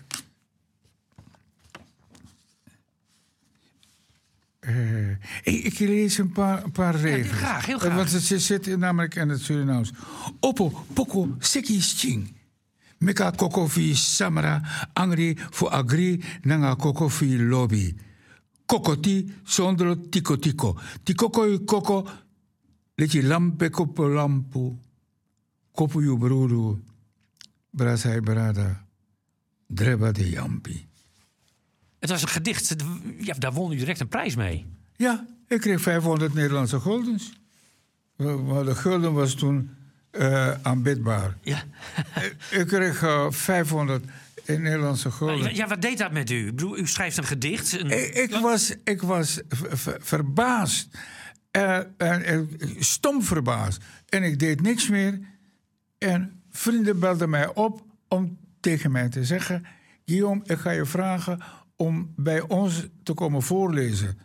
S6: Uh, ik, ik lees een paar, een paar regels.
S4: Ja, graag, heel graag.
S6: Want ze zit namelijk in het Surinaams. Oppo, poko, seki, ching. Meka koko fi samara, angri fu agri, nanga koko fi lobby. Kokoti, zonder tiko tiko. Tikoko koko, letje lampe kopo lampu. Kopu yu broeru, brasai brada, dreba de jampi.
S4: Het was een gedicht, ja, daar won u direct een prijs mee.
S6: Ja, ik kreeg vijfhonderd Nederlandse guldens. Maar de gulden was toen uh, aanbidbaar.
S4: Ja.
S6: Ik kreeg uh, vijfhonderd Nederlandse gulden.
S4: Ja, wat deed dat met u? Ik bedoel, u schrijft een gedicht. Een...
S6: Ik, ik was, ik was ver, verbaasd. Uh, uh, uh, stom verbaasd. En ik deed niks meer. En vrienden belden mij op om tegen mij te zeggen... Guillaume, ik ga je vragen om bij ons te komen voorlezen.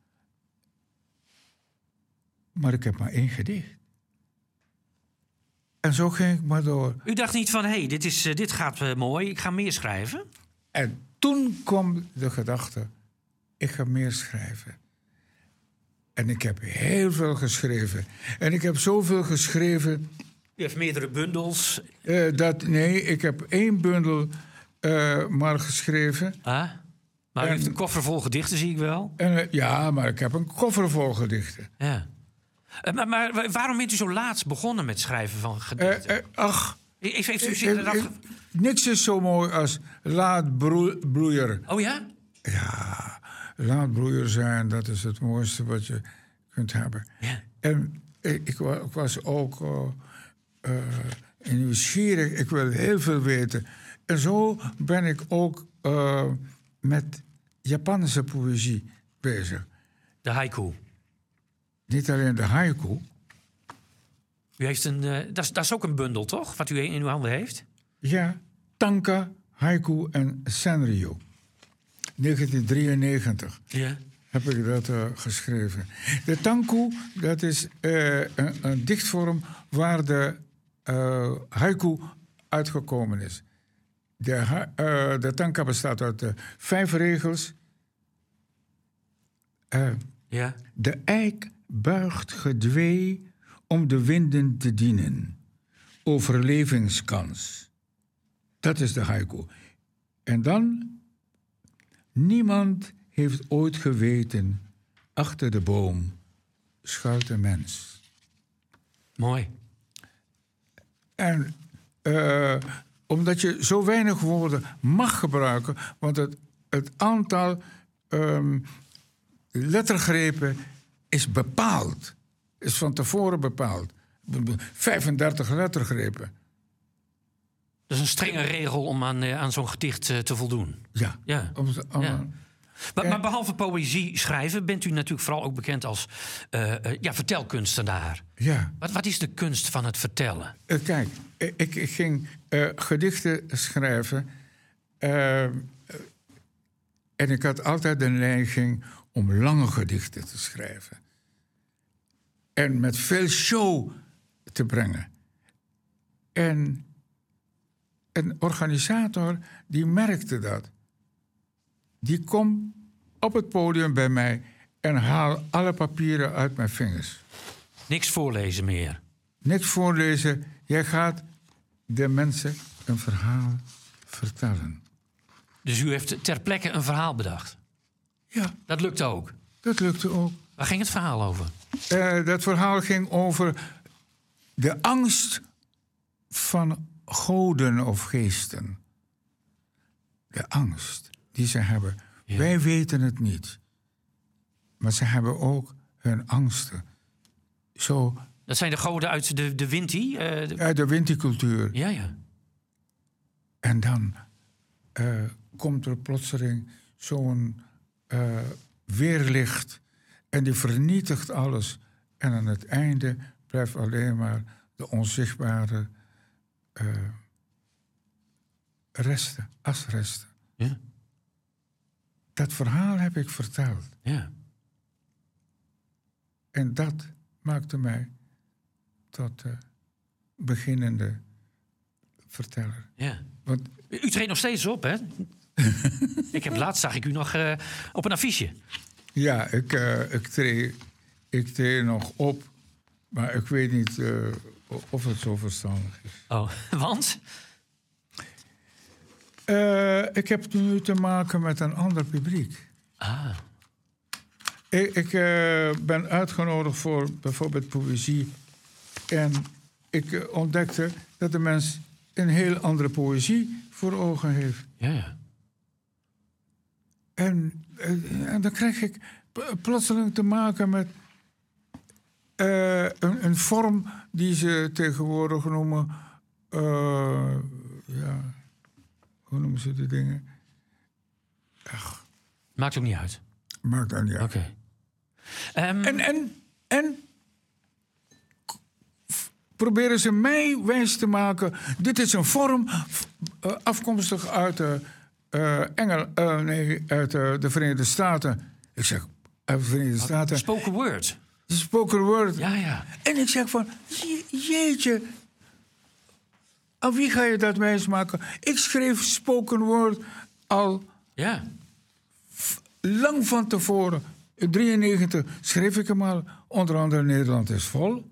S6: Maar ik heb maar één gedicht. En zo ging ik maar door.
S4: U dacht niet van, hé, hey, dit, is, uh, dit gaat uh, mooi, ik ga meer schrijven?
S6: En toen kwam de gedachte, ik ga meer schrijven. En ik heb heel veel geschreven. En ik heb zoveel geschreven...
S4: U heeft meerdere bundels.
S6: Uh, dat, nee, ik heb één bundel uh, maar geschreven.
S4: Ah, maar u
S6: en,
S4: heeft een koffer vol gedichten, zie ik wel.
S6: En, uh, ja, maar ik heb een koffer vol gedichten.
S4: Ja. Uh, maar, maar waarom bent u zo laat begonnen met schrijven van gedichten?
S6: Uh, uh, ach,
S4: heeft, heeft u zich
S6: uh, uh, niks is zo mooi als laatbloeier.
S4: Oh ja?
S6: Ja, laatbloeier zijn, dat is het mooiste wat je kunt hebben.
S4: Ja.
S6: En ik, ik was ook uh, uh, nieuwsgierig, ik wil heel veel weten. En zo ben ik ook uh, met Japanse poëzie bezig.
S4: De haiku.
S6: Niet alleen de haiku.
S4: U heeft een, uh, dat, is, dat is ook een bundel, toch? Wat u in uw handen heeft?
S6: Ja, Tanka, haiku en Sanryo. negentien drieënnegentig
S4: ja.
S6: heb ik dat uh, geschreven. De tanku, dat is uh, een, een dichtvorm waar de uh, haiku uitgekomen is. De, uh, de tanka bestaat uit uh, vijf regels. Uh,
S4: ja.
S6: De eik buigt gedwee om de winden te dienen. Overlevingskans. Dat is de haiku. En dan... Niemand heeft ooit geweten... achter de boom schuilt een mens.
S4: Mooi.
S6: En uh, omdat je zo weinig woorden mag gebruiken... want het, het aantal um, lettergrepen is bepaald. Is van tevoren bepaald. vijfendertig lettergrepen.
S4: Dat is een strenge regel om aan, uh, aan zo'n gedicht uh, te voldoen.
S6: Ja.
S4: ja.
S6: Om, om,
S4: ja. Maar, maar behalve poëzie schrijven... bent u natuurlijk vooral ook bekend als uh, uh, ja, vertelkunstenaar.
S6: Ja.
S4: Wat, wat is de kunst van het vertellen?
S6: Uh, kijk, ik, ik ging uh, gedichten schrijven... Uh, en ik had altijd de neiging om lange gedichten te schrijven. En met veel show te brengen. En een organisator die merkte dat. Die komt op het podium bij mij en haalt alle papieren uit mijn vingers.
S4: Niks voorlezen meer?
S6: Niks voorlezen. Jij gaat de mensen een verhaal vertellen.
S4: Dus u heeft ter plekke een verhaal bedacht?
S6: Ja.
S4: Dat lukte ook?
S6: Dat lukte ook.
S4: Waar ging het verhaal over?
S6: Uh, dat verhaal ging over de angst van goden of geesten. De angst die ze hebben. Ja. Wij weten het niet. Maar ze hebben ook hun angsten. Zo,
S4: dat zijn de goden uit de, de Winti? Uh, de...
S6: Uit de Winti-cultuur.
S4: Ja, ja.
S6: En dan uh, komt er plotseling zo'n uh, weerlicht. En die vernietigt alles. En aan het einde blijft alleen maar de onzichtbare uh, resten, asresten.
S4: Ja.
S6: Dat verhaal heb ik verteld.
S4: Ja.
S6: En dat maakte mij tot uh, beginnende verteller.
S4: Ja.
S6: Want,
S4: u treedt nog steeds op, hè? ik heb laatst zag ik u nog uh, op een affiche.
S6: Ja, ik, uh, ik, treed, ik treed nog op. Maar ik weet niet uh, of het zo verstandig is.
S4: Oh, want?
S6: Uh, ik heb nu te maken met een ander publiek.
S4: Ah.
S6: Ik, ik uh, ben uitgenodigd voor bijvoorbeeld poëzie. En ik uh, ontdekte dat de mens een heel andere poëzie voor ogen heeft.
S4: Ja, ja.
S6: En, uh, en dan krijg ik p- plotseling te maken met uh, een, een vorm die ze tegenwoordig noemen... Uh, ja, hoe noemen ze die dingen? Ach.
S4: Maakt ook niet uit.
S6: Maakt ook niet uit.
S4: Oké. Okay. Um...
S6: En, en, en proberen ze mij wijs te maken... dit is een vorm uh, afkomstig uit de, uh, Engel, uh, nee, uit uh, de Verenigde Staten. Ik zeg, uit de Verenigde Staten...
S4: Spoken word.
S6: Spoken word.
S4: Ja, ja.
S6: En ik zeg van, je, jeetje... aan wie ga je dat wijs maken? Ik schreef spoken word al...
S4: Ja.
S6: F- lang van tevoren... In drieënnegentig schreef ik hem al, onder andere Nederland is vol.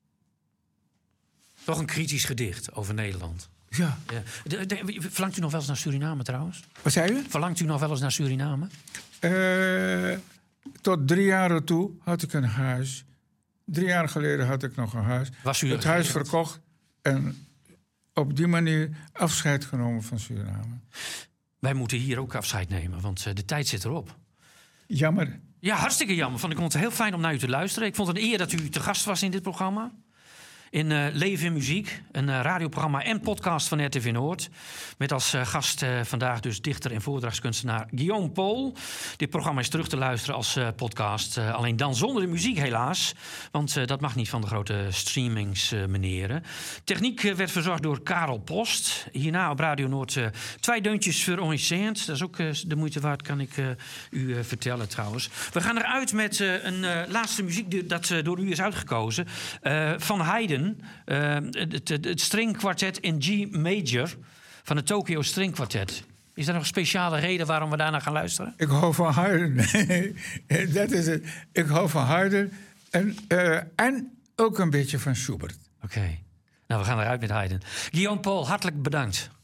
S4: Toch een kritisch gedicht over Nederland.
S6: Ja.
S4: Ja. De, de, verlangt u nog wel eens naar Suriname trouwens?
S6: Wat zei je?
S4: Verlangt u nog wel eens naar Suriname?
S6: Uh, tot drie jaar toe had ik een huis. Drie jaar geleden had ik nog een huis.
S4: Was u
S6: het huis verkocht en op die manier afscheid genomen van Suriname.
S4: Wij moeten hier ook afscheid nemen, want de tijd zit erop.
S6: Jammer.
S4: Ja, hartstikke jammer. Vond ik vond het heel fijn om naar u te luisteren. Ik vond het een eer dat u te gast was in dit programma. In uh, Leven in Muziek, een uh, radioprogramma en podcast van R T V Noord. Met als uh, gast uh, vandaag dus dichter en voordrachtskunstenaar Guillaume Paul. Dit programma is terug te luisteren als uh, podcast. Uh, alleen dan zonder de muziek helaas. Want uh, dat mag niet van de grote streamings uh, meneren. Techniek uh, werd verzorgd door Karel Post. Hierna op Radio Noord uh, twee deuntjes voor ongeënt. Dat is ook uh, de moeite waard, kan ik uh, u uh, vertellen trouwens. We gaan eruit met uh, een uh, laatste muziek dat uh, door u is uitgekozen. Uh, van Haydn. Uh, het, het, het stringkwartet in G major van het Tokyo String Quartet. Is er nog een speciale reden waarom we daarna gaan luisteren?
S6: Ik hou van Haydn. Dat is het. Ik hou van Haydn en, uh, en ook een beetje van Schubert.
S4: Oké. Okay. Nou, we gaan eruit met Haydn. Guillaume Paul, hartelijk bedankt.